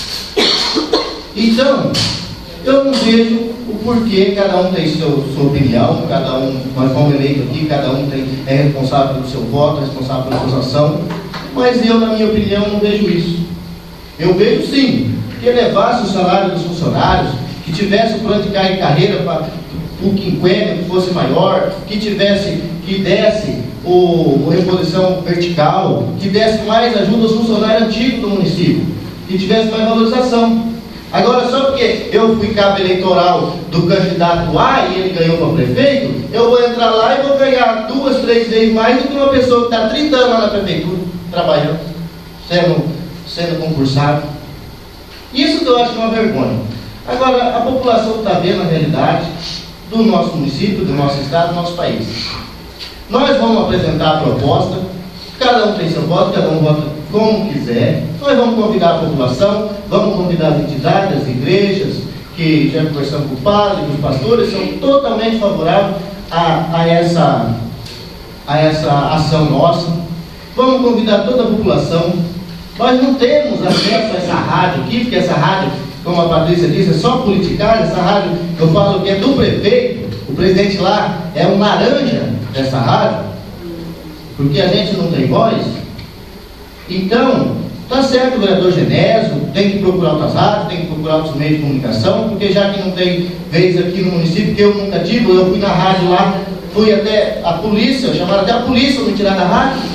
Então, eu não vejo o porquê, cada um tem seu, sua opinião, cada um, nós fomos eleitos aqui, cada um tem, é responsável pelo seu voto, é responsável pela sua ação, mas eu, na minha opinião, não vejo isso. Eu vejo sim, que elevasse o salário dos funcionários, que tivesse o plano de carreira para o quinquênio que fosse maior, que tivesse, que desse o, a reposição vertical, que desse mais ajuda aos funcionários antigos do município, que tivesse mais valorização. Agora, só porque eu fui cabo eleitoral do candidato A e ele ganhou para prefeito, eu vou entrar lá e vou ganhar duas, três vezes mais do que uma pessoa que está trinta anos lá na prefeitura, trabalhando, sendo, sendo concursado. Isso que eu acho uma vergonha. Agora, a população está vendo a realidade do nosso município, do nosso estado, do nosso país. Nós vamos apresentar a proposta, cada um tem seu voto, cada um vota como quiser. Nós vamos convidar a população, vamos convidar as entidades, as igrejas, que já conversamos com o padre, com os pastores, são totalmente favoráveis a, a, essa, a essa ação nossa. Vamos convidar toda a população. Nós não temos acesso a essa rádio aqui, porque essa rádio, como a Patrícia disse, é só politicagem. Essa rádio, eu falo que é do prefeito, o presidente lá é um laranja dessa rádio, porque a gente não tem voz. Então, tá certo o vereador Genésio, tem que procurar outras rádios, tem que procurar outros meios de comunicação, porque já que não tem vez aqui no município, que eu nunca tive, eu fui na rádio lá, fui até a polícia, chamaram até a polícia para me tirar da rádio.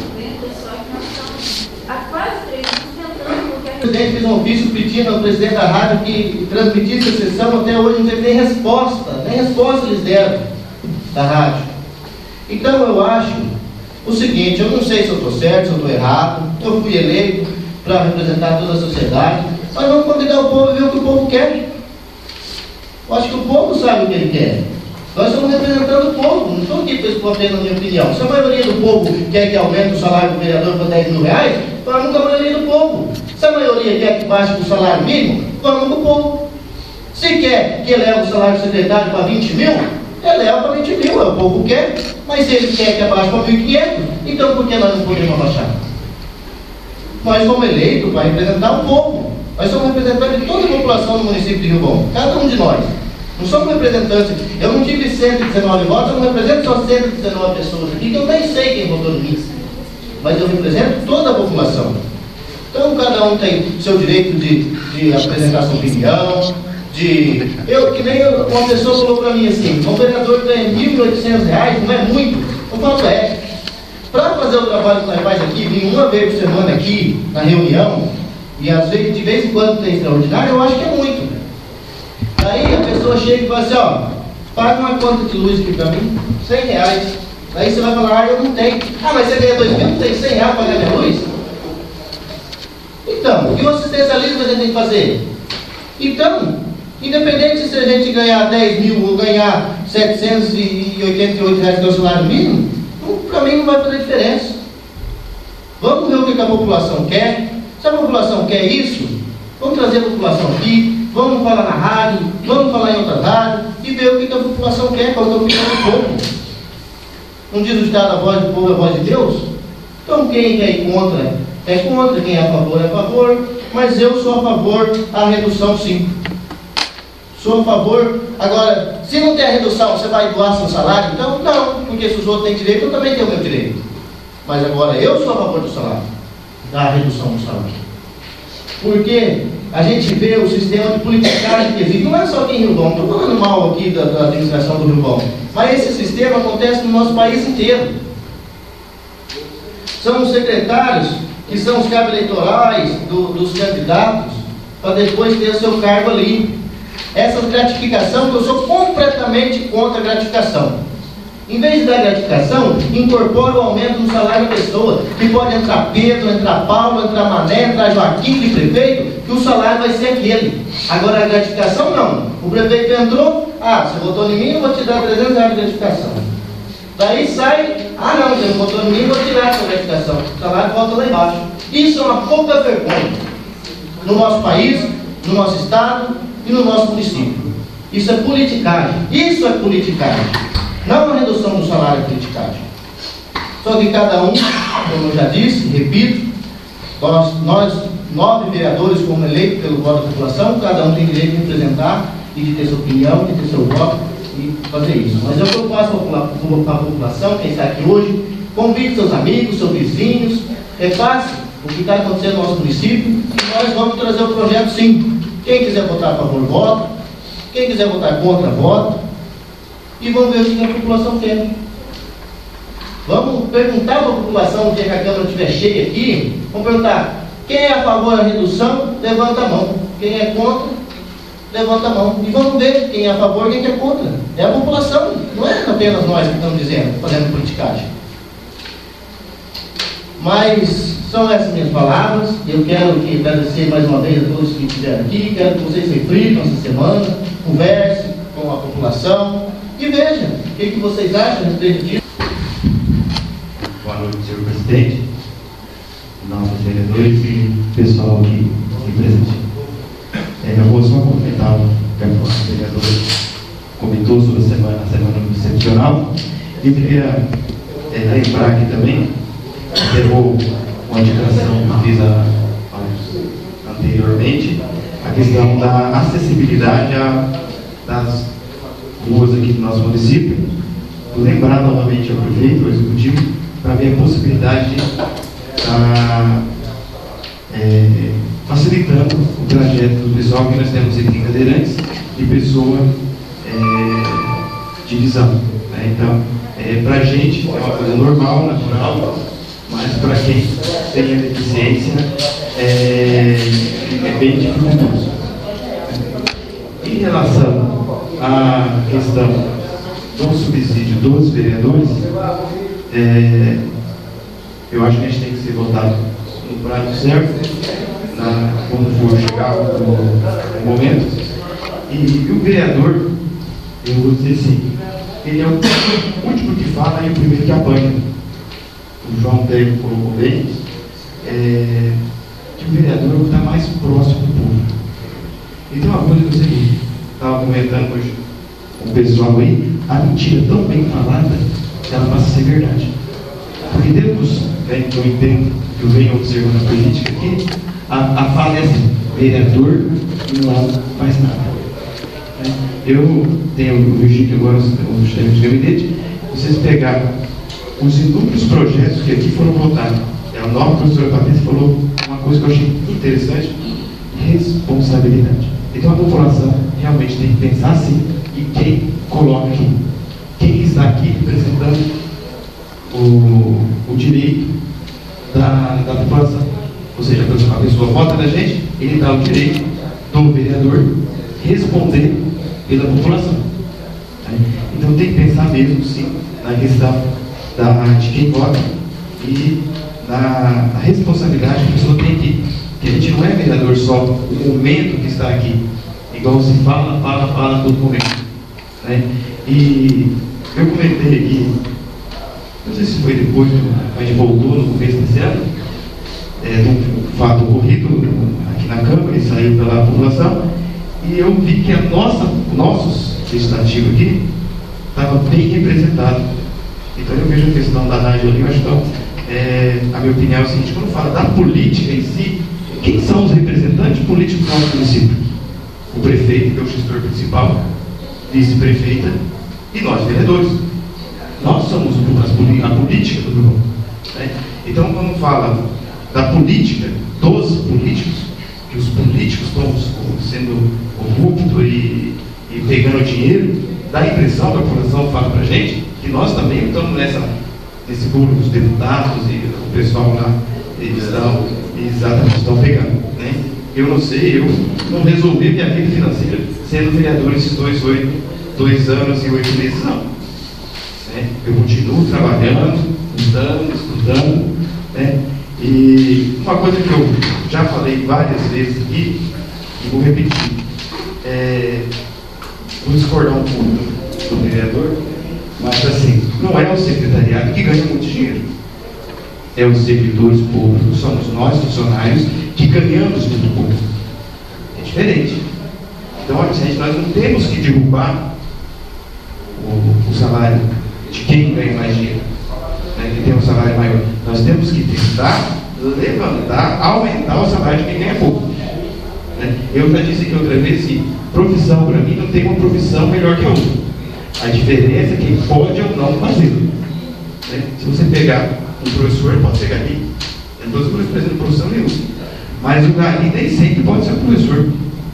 O presidente fez um ofício pedindo ao presidente da rádio que transmitisse a sessão, até hoje não teve nem resposta, nem resposta eles deram da rádio. Então eu acho o seguinte, eu não sei se eu estou certo, se eu estou errado, eu fui eleito para representar toda a sociedade, mas vamos convidar o povo a ver o que o povo quer. Eu acho que o povo sabe o que ele quer. Nós estamos representando o povo, não estou aqui para apenas na minha opinião. Se a maioria do povo quer que aumente o salário do vereador para dez mil reais, vamos com a maioria do povo. Se a maioria quer que baixe o salário mínimo, vamos com o povo. Se quer que eleve o salário do secretário para vinte mil, eleva para vinte mil, é o povo quer. Mas se ele quer que abaixe para mil e quinhentos, então por que nós não podemos abaixar? Nós fomos eleitos para representar o povo. Nós somos representantes de toda a população do município de Rio Bom, cada um de nós. Não somos representantes, eu não tive cento e dezenove votos, eu não represento só cento e dezenove pessoas aqui, que eu nem sei quem votou em mim. Mas eu represento toda a população. Então cada um tem seu direito de, de apresentar sua opinião, de... Eu, que nem eu, uma pessoa falou para mim assim, um vereador ganha mil e oitocentos reais, não é muito? Eu falo, é. Para fazer o trabalho que nós faz aqui, vir uma vez por semana aqui, na reunião, e às vezes, de vez em quando tem extraordinário, eu acho que é muito. Aí a pessoa chega e fala assim, ó, paga uma conta de luz aqui para mim, cem reais. Aí você vai falar, ah, eu não tenho. Ah, mas você ganha dois mil, não tem cem reais para pagar minha luz? Então, e o assistencialismo a gente tem que fazer? Então, independente se a gente ganhar dez mil ou ganhar setecentos e oitenta e oito reais que é o salário mínimo, para mim não vai fazer diferença. Vamos ver o que a população quer. Se a população quer isso, vamos trazer a população aqui, vamos falar na rádio, vamos falar em outras rádios e ver o que a população quer, qual é a opinião do povo. Não diz o Estado, a voz do povo é a voz de Deus? Então quem é contra é contra, quem é a favor é a favor, mas eu sou a favor da redução sim. Sou a favor. Agora, se não tem a redução, você vai doar seu salário? Então, não, porque se os outros têm direito, eu também tenho o meu direito. Mas agora, eu sou a favor do salário, da redução do salário. Porque a gente vê o sistema de politicagem que existe, não é só aqui em Rio Bom, estou falando mal aqui da, da administração do Rio Bom, mas esse sistema acontece no nosso país inteiro. São os secretários que são os cabos eleitorais do, dos candidatos, para depois ter o seu cargo ali. essa gratificação, que eu sou completamente contra a gratificação. Em vez de dar gratificação, incorpora o aumento no salário da pessoa, que pode entrar Pedro, entrar Paulo, entrar Mané, entrar Joaquim de prefeito, que o salário vai ser aquele. Agora a gratificação não. O prefeito entrou, ah, você votou em mim, eu vou te dar trezentos reais de gratificação. Daí sai, ah não, você não votou em mim, eu vou tirar a sua gratificação. O salário volta lá embaixo. Isso é uma pouca vergonha no nosso país, no nosso estado e no nosso município. Isso é politicagem. Isso é politicagem. Não a redução do salário é politicagem. Só que cada um, como eu já disse, repito, nós, nós nove vereadores, como eleitos pelo voto da população, cada um tem direito de representar e de ter sua opinião, de ter seu voto e fazer isso. Mas é o que eu faço para a população, quem está aqui hoje, convide seus amigos, seus vizinhos, repasse o que está acontecendo no nosso município e nós vamos trazer o projeto sim. Quem quiser votar a favor, vota. Quem quiser votar contra, vota. E vamos ver o que a população quer. Vamos perguntar para a população, no dia que a Câmara estiver cheia aqui, vamos perguntar, quem é a favor da redução, levanta a mão. Quem é contra, levanta a mão. E vamos ver quem é a favor e quem é contra. É a população, não é apenas nós que estamos dizendo, fazendo politicagem. Mas são essas minhas palavras. Eu quero que agradecer mais uma vez a todos que estiveram aqui. Quero que vocês reflitam essa semana, conversem com a população e vejam o que, que vocês acham a respeito disso. Boa noite, senhor presidente, nossos vereadores e pessoal aqui, aqui presente. É, eu vou só complementar o que a vereadora comentou sobre a semana, a semana excepcional. E queria é, lembrar aqui também, eu vou uma indicação que eu fiz a, a, anteriormente, a questão da acessibilidade a, das ruas aqui do nosso município. Vou lembrar novamente ao prefeito, ao executivo, para ver a possibilidade de estar é, facilitando o trajeto do pessoal, que nós temos aqui em Cadeirantes, de pessoa é, de visão. Né? Então, é, para a gente é uma coisa normal, natural, mas para quem tem a deficiência é, é bem dificultoso. Em relação à questão do subsídio dos vereadores, é, eu acho que a gente tem que ser votado no prazo certo, na, quando for chegar o, o momento. E, e o vereador, eu vou dizer assim, ele é o último que fala e o primeiro que apanha. O João Pedro colocou bem, é, que o vereador é o que está mais próximo do povo. E tem uma coisa que é o seguinte, estava comentando hoje com o pessoal aí, a mentira tão bem falada, ela passa a ser verdade. Porque Deus, né, que eu entendo, que eu venho observando a política aqui, a, a fala é assim, vereador e não faz nada. Né? Eu tenho o Virgílio agora, o chefe de gabinete, vocês pegaram os inúmeros projetos que aqui foram votados. A nova professora Patrícia falou uma coisa que eu achei interessante: responsabilidade. Então a população realmente tem que pensar assim, e quem coloca aqui, quem está aqui representando o, o direito da, da população. Ou seja, a pessoa vota na gente, ele dá o direito do vereador responder pela população. Então tem que pensar mesmo sim na questão da, de quem vota e na, na responsabilidade que a pessoa tem que, que a gente não é vereador só o momento que está aqui, igual se fala, fala, fala todo momento. Né? E eu comentei aqui, não sei se foi depois, a gente voltou no começo desse ano, é, de um fato ocorrido aqui na Câmara e saiu pela população, e eu vi que a nossa, o nosso legislativo aqui estava bem representado. Então eu vejo a questão da Nádia ali, eu acho que é, a minha opinião é o seguinte: quando fala da política em si, quem são os representantes políticos do nosso município? O prefeito, que é o gestor principal, vice-prefeita e nós, vereadores. Nós somos a política do grupo. Né? Então, quando fala da política, dos políticos, que os políticos estão sendo corruptos e, e pegando dinheiro, dá a impressão que a população fala para a gente que nós também estamos nessa, nesse bolo dos deputados e o pessoal lá, eles estão, exatamente, estão pegando. Né? Eu não sei, eu não resolvi minha vida financeira sendo vereador esses dois, oito, dois anos e oito meses, não. Né? Eu continuo trabalhando, estudando, estudando, né? E uma coisa que eu já falei várias vezes aqui, e vou repetir, é, vou discordar um pouco do vereador, mas assim, não é o secretariado que ganha muito dinheiro, é os servidores públicos, somos nós, funcionários, que ganhamos muito pouco. É diferente. Então, a gente, nós não temos que derrubar o, o salário de quem ganha mais dinheiro, né, que tem um salário maior. Nós temos que tentar levantar, aumentar o salário de quem ganha pouco. Né? Eu já disse aqui outra vez que profissão, para mim, não tem uma profissão melhor que a outra. A diferença é quem pode ou não fazer. Né? Se você pegar um professor, pode ser gari. Eu não estou representando profissão nenhuma. Mas o gari nem sempre pode ser um professor.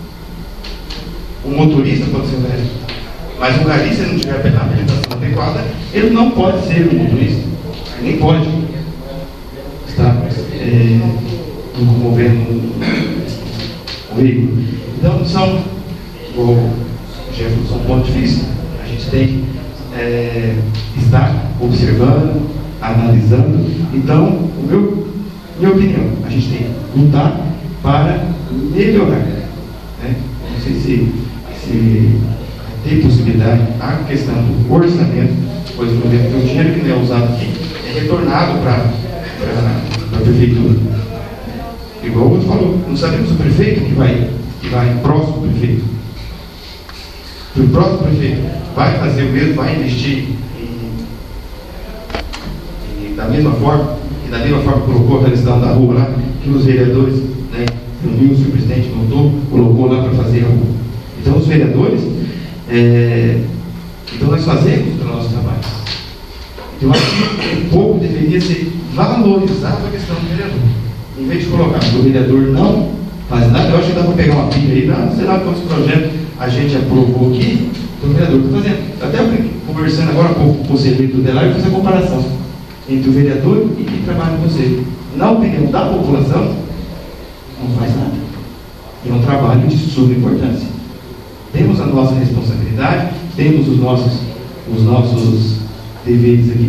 Um motorista pode ser um gari. Mas o gari, se ele não tiver a habilitação adequada, ele não pode ser um motorista. Ele nem pode estar é, movendo um veículo. Então, são, o Jefferson, são pontos difíceis. A gente tem que é, estar observando, analisando. Então, o meu, minha opinião, a gente tem que lutar para melhorar. Né? Não sei se, se tem possibilidade, a questão do orçamento, pois o dinheiro que não é usado aqui é retornado para a prefeitura. Igual o outro falou, não sabemos o prefeito que vai, que vai próximo prefeito. O próximo prefeito vai fazer o mesmo, vai investir em, em, da mesma forma, e da mesma forma que colocou a questão da rua lá, que os vereadores, né, não viu, se o presidente voltou, colocou lá para fazer a rua. Então os vereadores, é, então nós fazemos o nosso trabalho. Eu acho que um pouco deveria ser valorizado a questão do vereador. Em vez de colocar que o vereador não faz nada, eu acho que dá para pegar uma pilha aí, não, sei lá quantos projetos a gente aprovou aqui, o vereador está fazendo. Até conversando agora um pouco com o conselheiro do Delar, eu fiz a comparação entre o vereador e quem trabalha no conselho. Na opinião da população, não faz nada. É um trabalho de suma importância. Temos a nossa responsabilidade, temos os nossos, os nossos deveres aqui.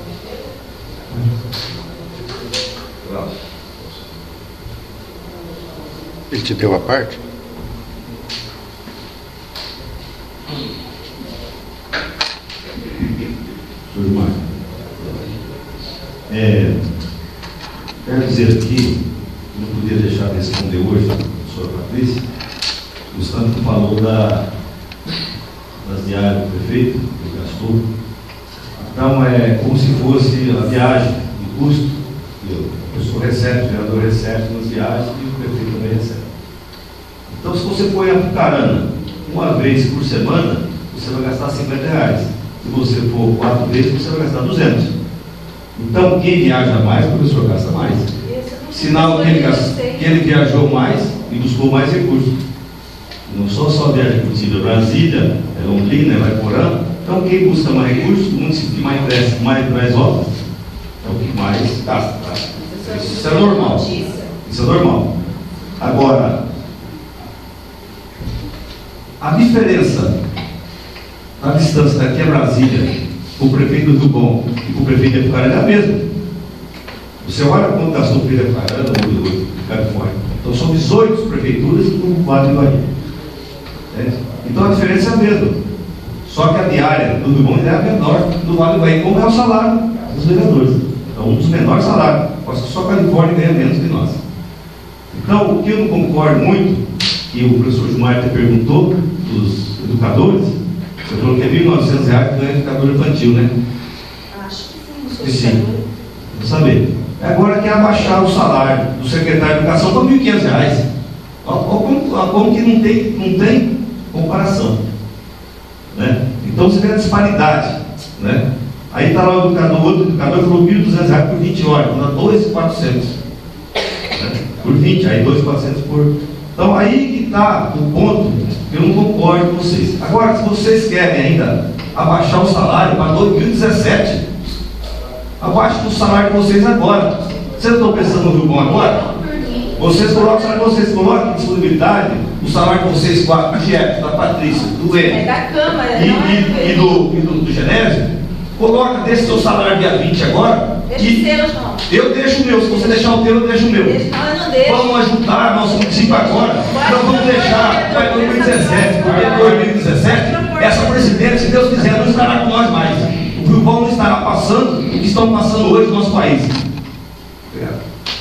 Ele te deu a parte? Turma, é, quero dizer aqui, não podia deixar de responder hoje, professora Patrícia, o Santo falou da, das diárias do prefeito, que gastou. Então, é como se fosse a viagem de custo, que o professor recebe, o vereador recebe nas viagens e o prefeito também recebe. Então, se você for em Apucarana uma vez por semana, você vai gastar cinquenta reais. Se você for quatro vezes, você vai gastar duzentos. Então, quem viaja mais, o professor gasta mais. Sinal que ele, gasta, que ele viajou mais e buscou mais recursos. Não só só viagem curtida, Brasília, é Londrina, é Laiporã. Então, quem busca mais recursos, o município que mais cresce, mais, mais obras, é o que mais gasta. Tá? Isso é normal. Isso é normal. Agora, a diferença da distância daqui a Brasília, para o prefeito do Rio Bom e para o prefeito de Apucarana é a mesma. Você olha quanto gastou o prefeito de Apucarana ou do California. Então são dezoito prefeituras no Vale do Bahia. É. Então a diferença é a mesma. Só que a diária do Rio Bom é a menor do Vale do Bahia, como é o salário dos vereadores. É um dos menores salários. Acho que só a Califórnia ganha menos que nós. Então, o que eu não concordo muito, que o professor Gilmar te perguntou, dos educadores, você falou que é mil e novecentos reais que ganha educador infantil, né? Acho que sim. Sim. Vou saber. Agora quer abaixar o salário do secretário de Educação para mil e quinhentos reais. Olha como, como que não tem, não tem comparação. Né? Então você vê a disparidade. Né? Aí está lá o educador, o outro educador falou mil e duzentos reais por vinte horas, dá dois mil e quatrocentos. Né? Por vinte, aí dois mil e quatrocentos por... Então aí que está o ponto que eu não concordo com vocês. Agora, se vocês querem ainda abaixar o salário para dois mil e dezessete, abaixo do salário de vocês agora. Vocês estão pensando no Rio Bom agora? Vocês colocam, sabe, vocês colocam em disponibilidade o salário de vocês quatro, do Jeff, da Patrícia, do Ed. É da Câmara, e, não é e, e do, e do, do Genésio. Coloca desse seu salário dia vinte agora. Deixa e o seu, João. eu deixo o meu. Se você deixar o teu, eu deixo o meu. Deixa, não, eu não deixo. Vamos ajudar nosso município agora. Nós vamos deixar para dois mil e dezessete. Porque em dois mil e dezessete, essa presidente, se Deus quiser, não estará com nós mais. O Vilbão não estará passando o que estão passando hoje no nosso país. Obrigado.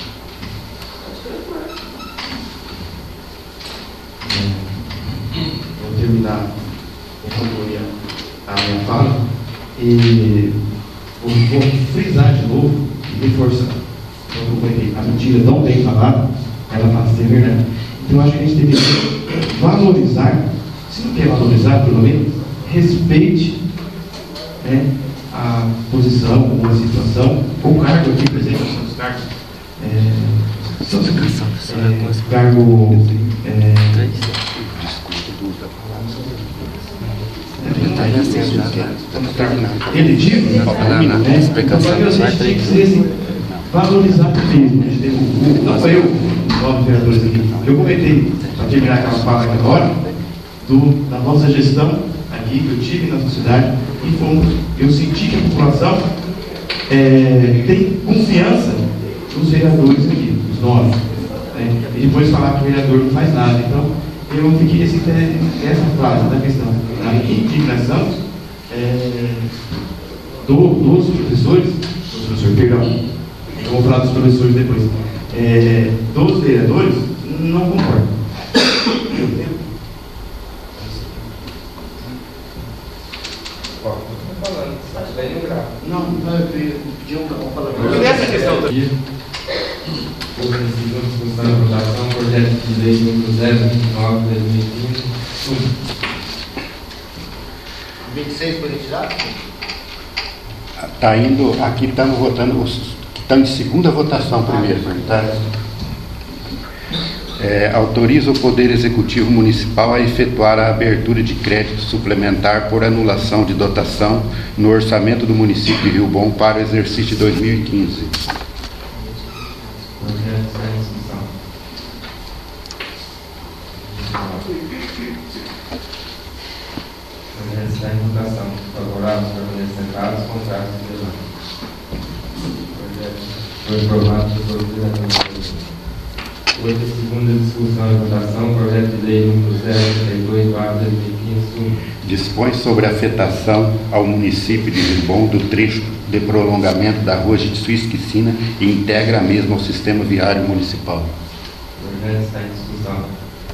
Vou terminar, vou concluir a minha fala e vou, vou frisar de novo e reforçar. Como eu comentei, a mentira não bem falada, ela passa a ser verdade. Então, eu acho que a gente deveria valorizar, se não quer valorizar, pelo menos, respeite, né, a posição, ou a situação, ou o cargo aqui presente, são os cargos. É, são, é, cargo. É, elegível, né? Então, a gente tem que ser assim, valorizar mesmo. Não foi eu, nove vereadores aqui. Eu comentei, para terminar aquela fala aqui agora, do, da nossa gestão aqui, que eu tive na sociedade, e como eu senti que a população é, tem confiança nos vereadores aqui, os nove. Né? E depois falar que o vereador não faz nada. Então, eu fiquei assim, essa frase da questão da indignação é, do, dos professores, dos professores, perdão, eu vou falar dos professores depois, é, dos vereadores, não concordo. Não, não, eu queria pedir uma palavra. Porque essa questão aqui, houve decisão de discussão e votação, projeto de lei número zero vinte e nove de dois mil e quinze. vinte e seis politizado? Está indo, aqui estamos votando, está em segunda votação primeiro, tá? É, autoriza o Poder Executivo Municipal a efetuar a abertura de crédito suplementar por anulação de dotação no orçamento do município de Rio Bom para o exercício de dois mil e quinze. Está em votação. Favoráveis, permanecem sentados, contrários, se levantam. Foi aprovado por todos os vereadores. Oito, segunda discussão e votação, projeto de lei número zero trinta e dois barra dois mil e quinze. Dispõe sobre a afetação ao município de Rio Bom do trecho de prolongamento da rua Getúlio Esquicina e integra a mesma ao sistema viário municipal. O projeto está em discussão.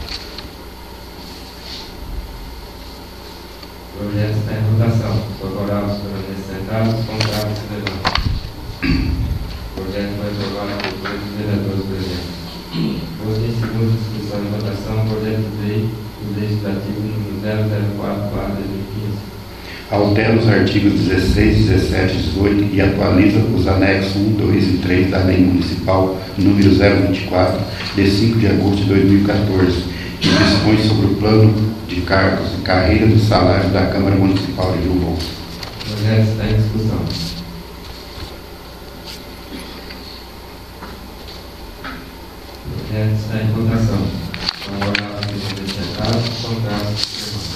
O projeto está em votação. Favoráveis, permanecem sentados, contrários, se levantam. O projeto foi aprovado por todos os vereadores presentes. Hoje, em segunda discussão e votação, projeto de lei do Legislativo número zero zero quatro barra dois mil e quinze. Altera os artigos dezesseis, dezessete e dezoito e atualiza os anexos um, dois e três da Lei Municipal número zero vinte e quatro, de cinco de agosto de dois mil e quatorze, que dispõe sobre o plano de cargos e carreiras e salários da Câmara Municipal de Rio Bom. O projeto está em discussão. O projeto está em votação. Favoráveis, sentados, contrários.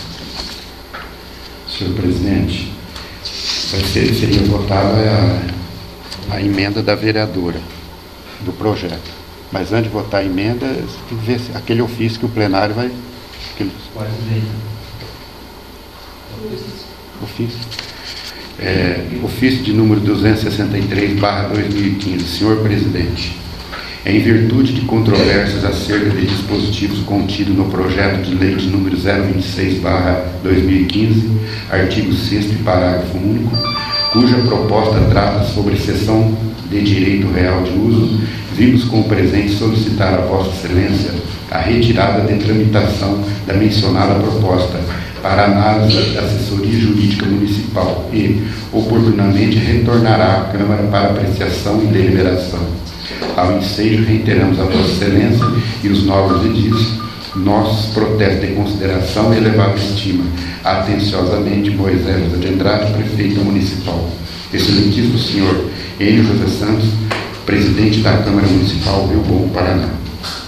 Senhor presidente, vai ser, seria votada a, a emenda da vereadora do projeto. Mas antes de votar a emenda, tem que ver se, aquele ofício que o plenário vai. Aquele, Pode ler. ofício. É, ofício de número duzentos e sessenta e três barra dois mil e quinze. Senhor presidente, em virtude de controvérsias acerca de dispositivos contidos no projeto de lei de número zero vinte e seis barra dois mil e quinze, artigo sexto e parágrafo único, cuja proposta trata sobre cessão de direito real de uso, vimos com o presente solicitar a Vossa Excelência a retirada de tramitação da mencionada proposta para análise da assessoria jurídica municipal e, oportunamente, retornará à Câmara para apreciação e deliberação. Ao ensejo, reiteramos a Vossa Excelência e os nobres edis nossos protestos de consideração e elevada estima. Atenciosamente, Moisés José de Andrade, Prefeito Municipal. Excelentíssimo Senhor Enio José Santos, Presidente da Câmara Municipal Rio Bom, Paraná.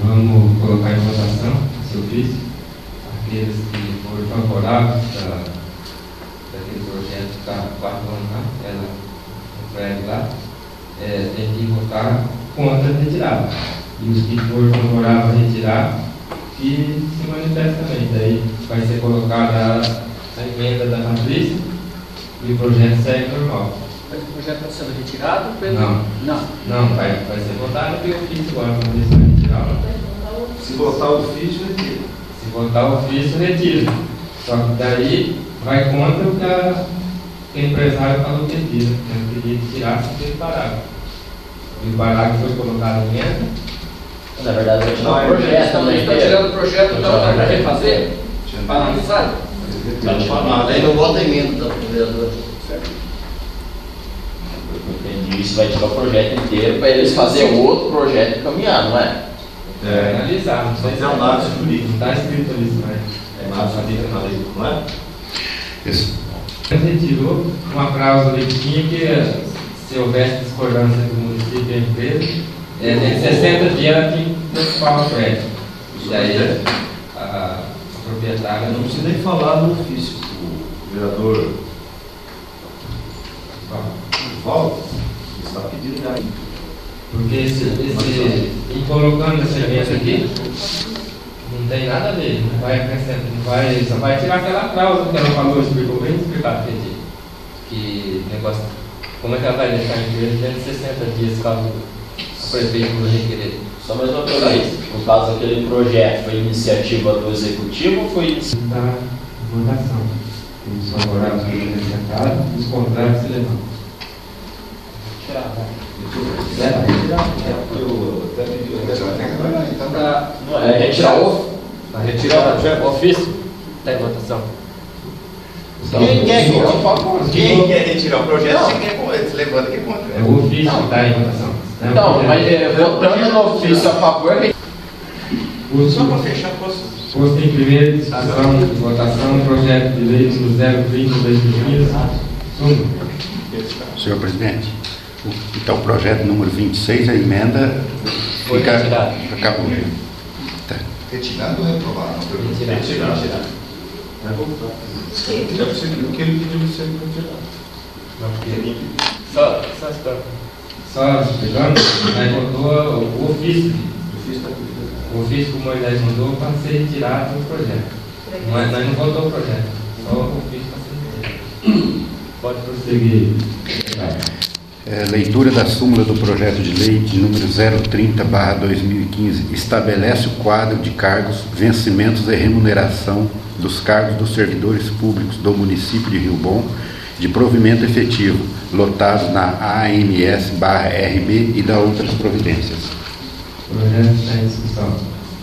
vamos colocar em votação esse ofício. Aqueles que foram favoráveis da, daquele projeto que está quatro anos lá, ela, o prédio lá, é, tem que votar contra a retirada. E os que forem favoráveis a retirar, que se manifestam também. Daí vai ser colocada a, a emenda da Patrícia e o projeto segue normal. Mas o projeto está sendo retirado pelo... Não. Não. Não, vai, vai ser votado pelo ofício agora, quando eles vão retirar. Se votar o ofício, retira. Se votar o ofício, retira. Só que daí vai contra o que a, que o empresário falou que retira. Ele queria que tirasse aquele parágrafo. E o parágrafo foi colocado em emenda. Na verdade, vai tirar Não, o projeto também. Está tirando o projeto, então dá para refazer? Para analisar? Mas daí não vota a emenda da vereadora. Entendi. Isso vai tirar o projeto inteiro para eles fazerem outro projeto e caminhar, não é? É, analisar, não sei se é um lado jurídico. Não está escrito ali, mas É nada jurídico na lei, não é? Isso. ele retirou uma cláusula que tinha que, se houvesse discordância do município e da empresa, é, em sessenta dias ela tinha que ocupar o prédio. E aí a, a proprietária Eu não preciso nem falar no ofício. O vereador Paulo está pedindo aí. Porque esse, esse, e colocando essa emenda aqui, não tem nada a ver, não vai acrescentar, não vai, só vai tirar aquela cláusula que ela falou, explicou bem explicado que, que negócio, como é que ela vai deixar a empresa dentro de sessenta dias caso o prefeito requerer. Só mais uma vez, no caso daquele projeto, foi iniciativa do executivo ou foi iniciativa? Da votação. Os favoráveis foram acrescentados, os contrários se levantam. Tirar, né? Não é retirar o Retirar o ofício? Está em votação. Quem quer que Quem quer retirar o projeto, quem quer se levanta, quem é contra. É o ofício que está em votação. Então, mas é, votando no ofício a favor. Só para fechar, posso. Posto em primeira discussão de votação o projeto de lei número zero trinta de dois mil e quinze. Suma. Senhor presidente, o- então o projeto número vinte e seis, a emenda Foi fica, retirado. acabou. Tá. Retirado ou reprovado? Retirar. Retirar. Deve ser o que ele pediu ser retirado. Não, porque só, só explicando. Só explicando, aí votou o ofício. O ofício que o Moisés mandou para ser retirado do projeto. Mas nós não votou o projeto, só o ofício para ser retirado. Pode prosseguir. É, leitura da súmula do projeto de lei de número zero trinta barra dois mil e quinze estabelece o quadro de cargos, vencimentos e remuneração dos cargos dos servidores públicos do município de Rio Bom de provimento efetivo, lotados na A M S barra R B e da outras providências. O projeto está em discussão.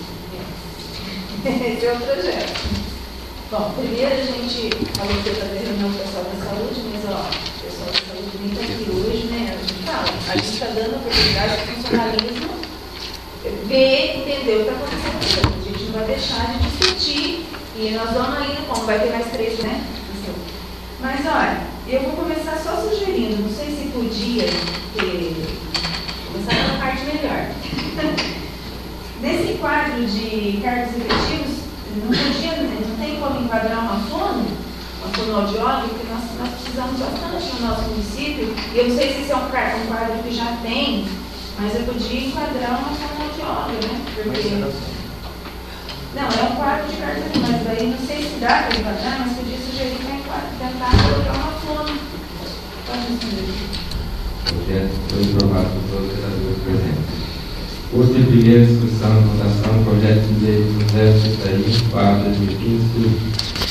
Esse é o projeto. Bom, primeiro a gente falou que ia fazer reunião com o pessoal da saúde, mas ó, o pessoal da saúde nem está aqui hoje, né? A gente fala, a gente está dando a oportunidade para o funcionalismo ver, entender o que está acontecendo. A gente não vai deixar de discutir e nós vamos ainda, como vai ter mais três, né? Mas olha, eu vou começar só sugerindo, não sei se podia ter, começar pela parte melhor. Nesse quadro de cargos efetivos, não podia, não tem como enquadrar uma fono, uma fonoaudióloga, porque nós, nós precisamos bastante no nosso município. E eu não sei se esse é um, um quadro que já tem, mas eu podia enquadrar uma fonoaudióloga, né? Porque... Não, é um quadro de cargos efetivos, mas daí não sei se dá para enquadrar, mas podia sugerir para tentar colocar uma fono. Pode responder. O projeto foi aprovado por todos os vereadores presentes. Posto em primeira discussão e votação, projeto de lei zero trinta e um barra dois mil e quinze.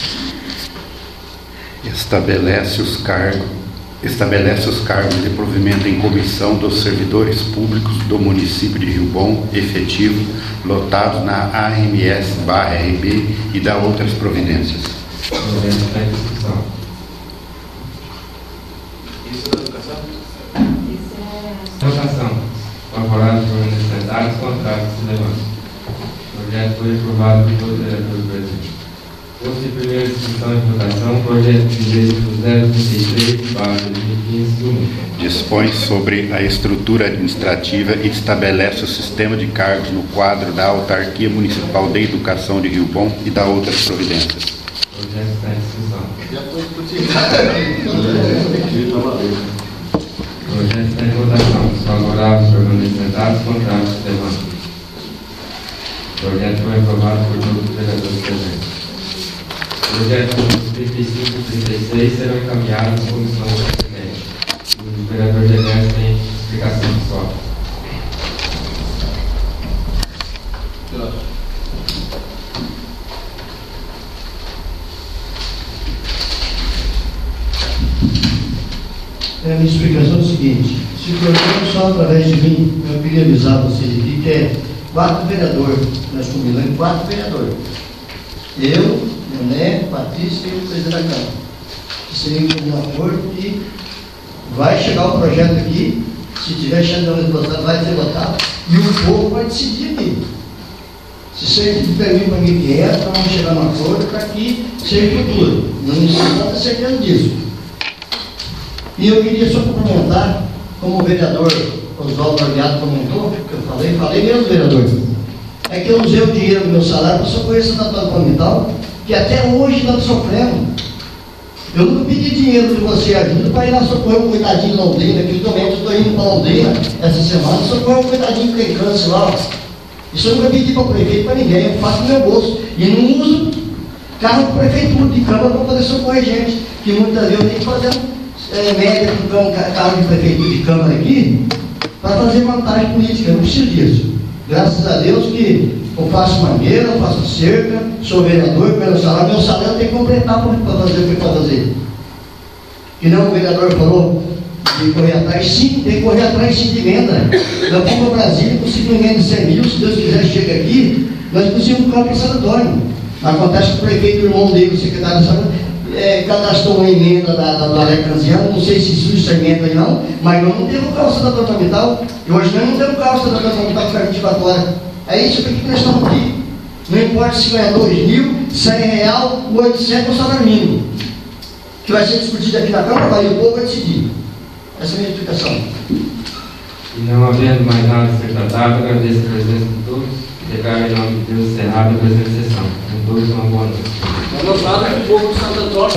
Estabelece os cargos, estabelece os cargos de provimento em comissão dos servidores públicos do município de Rio Bom, efetivo, lotados na A M S barra R B e da outras providências. O projeto está em discussão. Isso da educação? Isso é... Votação. Favorável por necessidades, contrários se levantam. O projeto foi aprovado por todos os vereadores presentes. Posto em primeira discussão e votação, projeto de lei zero trinta e três barra dois mil e quinze do M I C. Dispõe sobre a estrutura administrativa e estabelece o sistema de cargos no quadro da Autarquia Municipal de Educação de Rio Bom e da outras providências. O projeto está em discussão. Já foi discutido. O projeto está em votação. Os favoráveis permanecem sentados, contrários se levantam. O projeto foi aprovado por todos os vereadores presentes. Projetos trinta e cinco e trinta e seis serão encaminhados à comissão competente. O vereador Genésio tem explicação de só. É, a minha explicação é o seguinte: se for só através de mim, eu queria avisar vocês aqui que é quatro vereadores, nós combinamos quatro vereadores. Eu, Nené, Patrícia e o presidente da Câmara. Que seria um acordo que vai chegar o projeto aqui, se tiver chegando de votar, vai ser votado, e o povo vai decidir aqui. Se você permite para mim que é, vamos chegar num acordo para que seja futuro. Não está certeza disso. E eu queria só complementar, como o vereador Oswaldo Aliado comentou, que eu falei, falei mesmo, vereador, é que eu usei o dinheiro do meu salário para socorrer essa estatal fundamental, que até hoje nós sofremos. Eu nunca pedi dinheiro de você ajuda para ir lá socorrer um coitadinho de Londrina, que eu estou indo para Londrina essa semana, socorrer um coitadinho que tem câncer lá. Isso eu nunca pedi para o prefeito, para ninguém, eu faço no meu bolso. E não uso carro de prefeitura, de câmara, para poder socorrer gente, que muitas vezes eu tenho que fazer é, média com carro de prefeitura de câmara aqui, para fazer vantagem política. Eu não preciso disso. Graças a Deus que eu faço mangueira, eu faço cerca, sou vereador, meu salário, meu salário eu tenho que completar para fazer o que para fazer. Que não o vereador falou de correr atrás, sim, tem que correr atrás sim de venda. Nós fomos para Brasília, conseguimos vender cem mil, se Deus quiser chega aqui, nós conseguimos um campo para Santo Antônio. Acontece que o prefeito, o irmão dele, o secretário de saúde, é, cadastrou uma emenda da, da, do Alec Canziano, não sei se isso é emenda ou não, mas nós não temos carro estadual ambiental, e hoje nós não temos carro estadual ambiental que fica vinte e quatro horas. É isso que nós estamos aqui. Não importa se ganha dois mil, cem real, oitocentos ou salário mínimo. Que vai ser discutido aqui na Câmara, vai, o povo vai decidir. Essa é a minha explicação. E não havendo mais nada a ser tratado, agradeço a presença de todos e declaro em nome de Deus encerrada a presente sessão. Com todos uma boa noite. Vamos lá, o povo de Santo Antônio.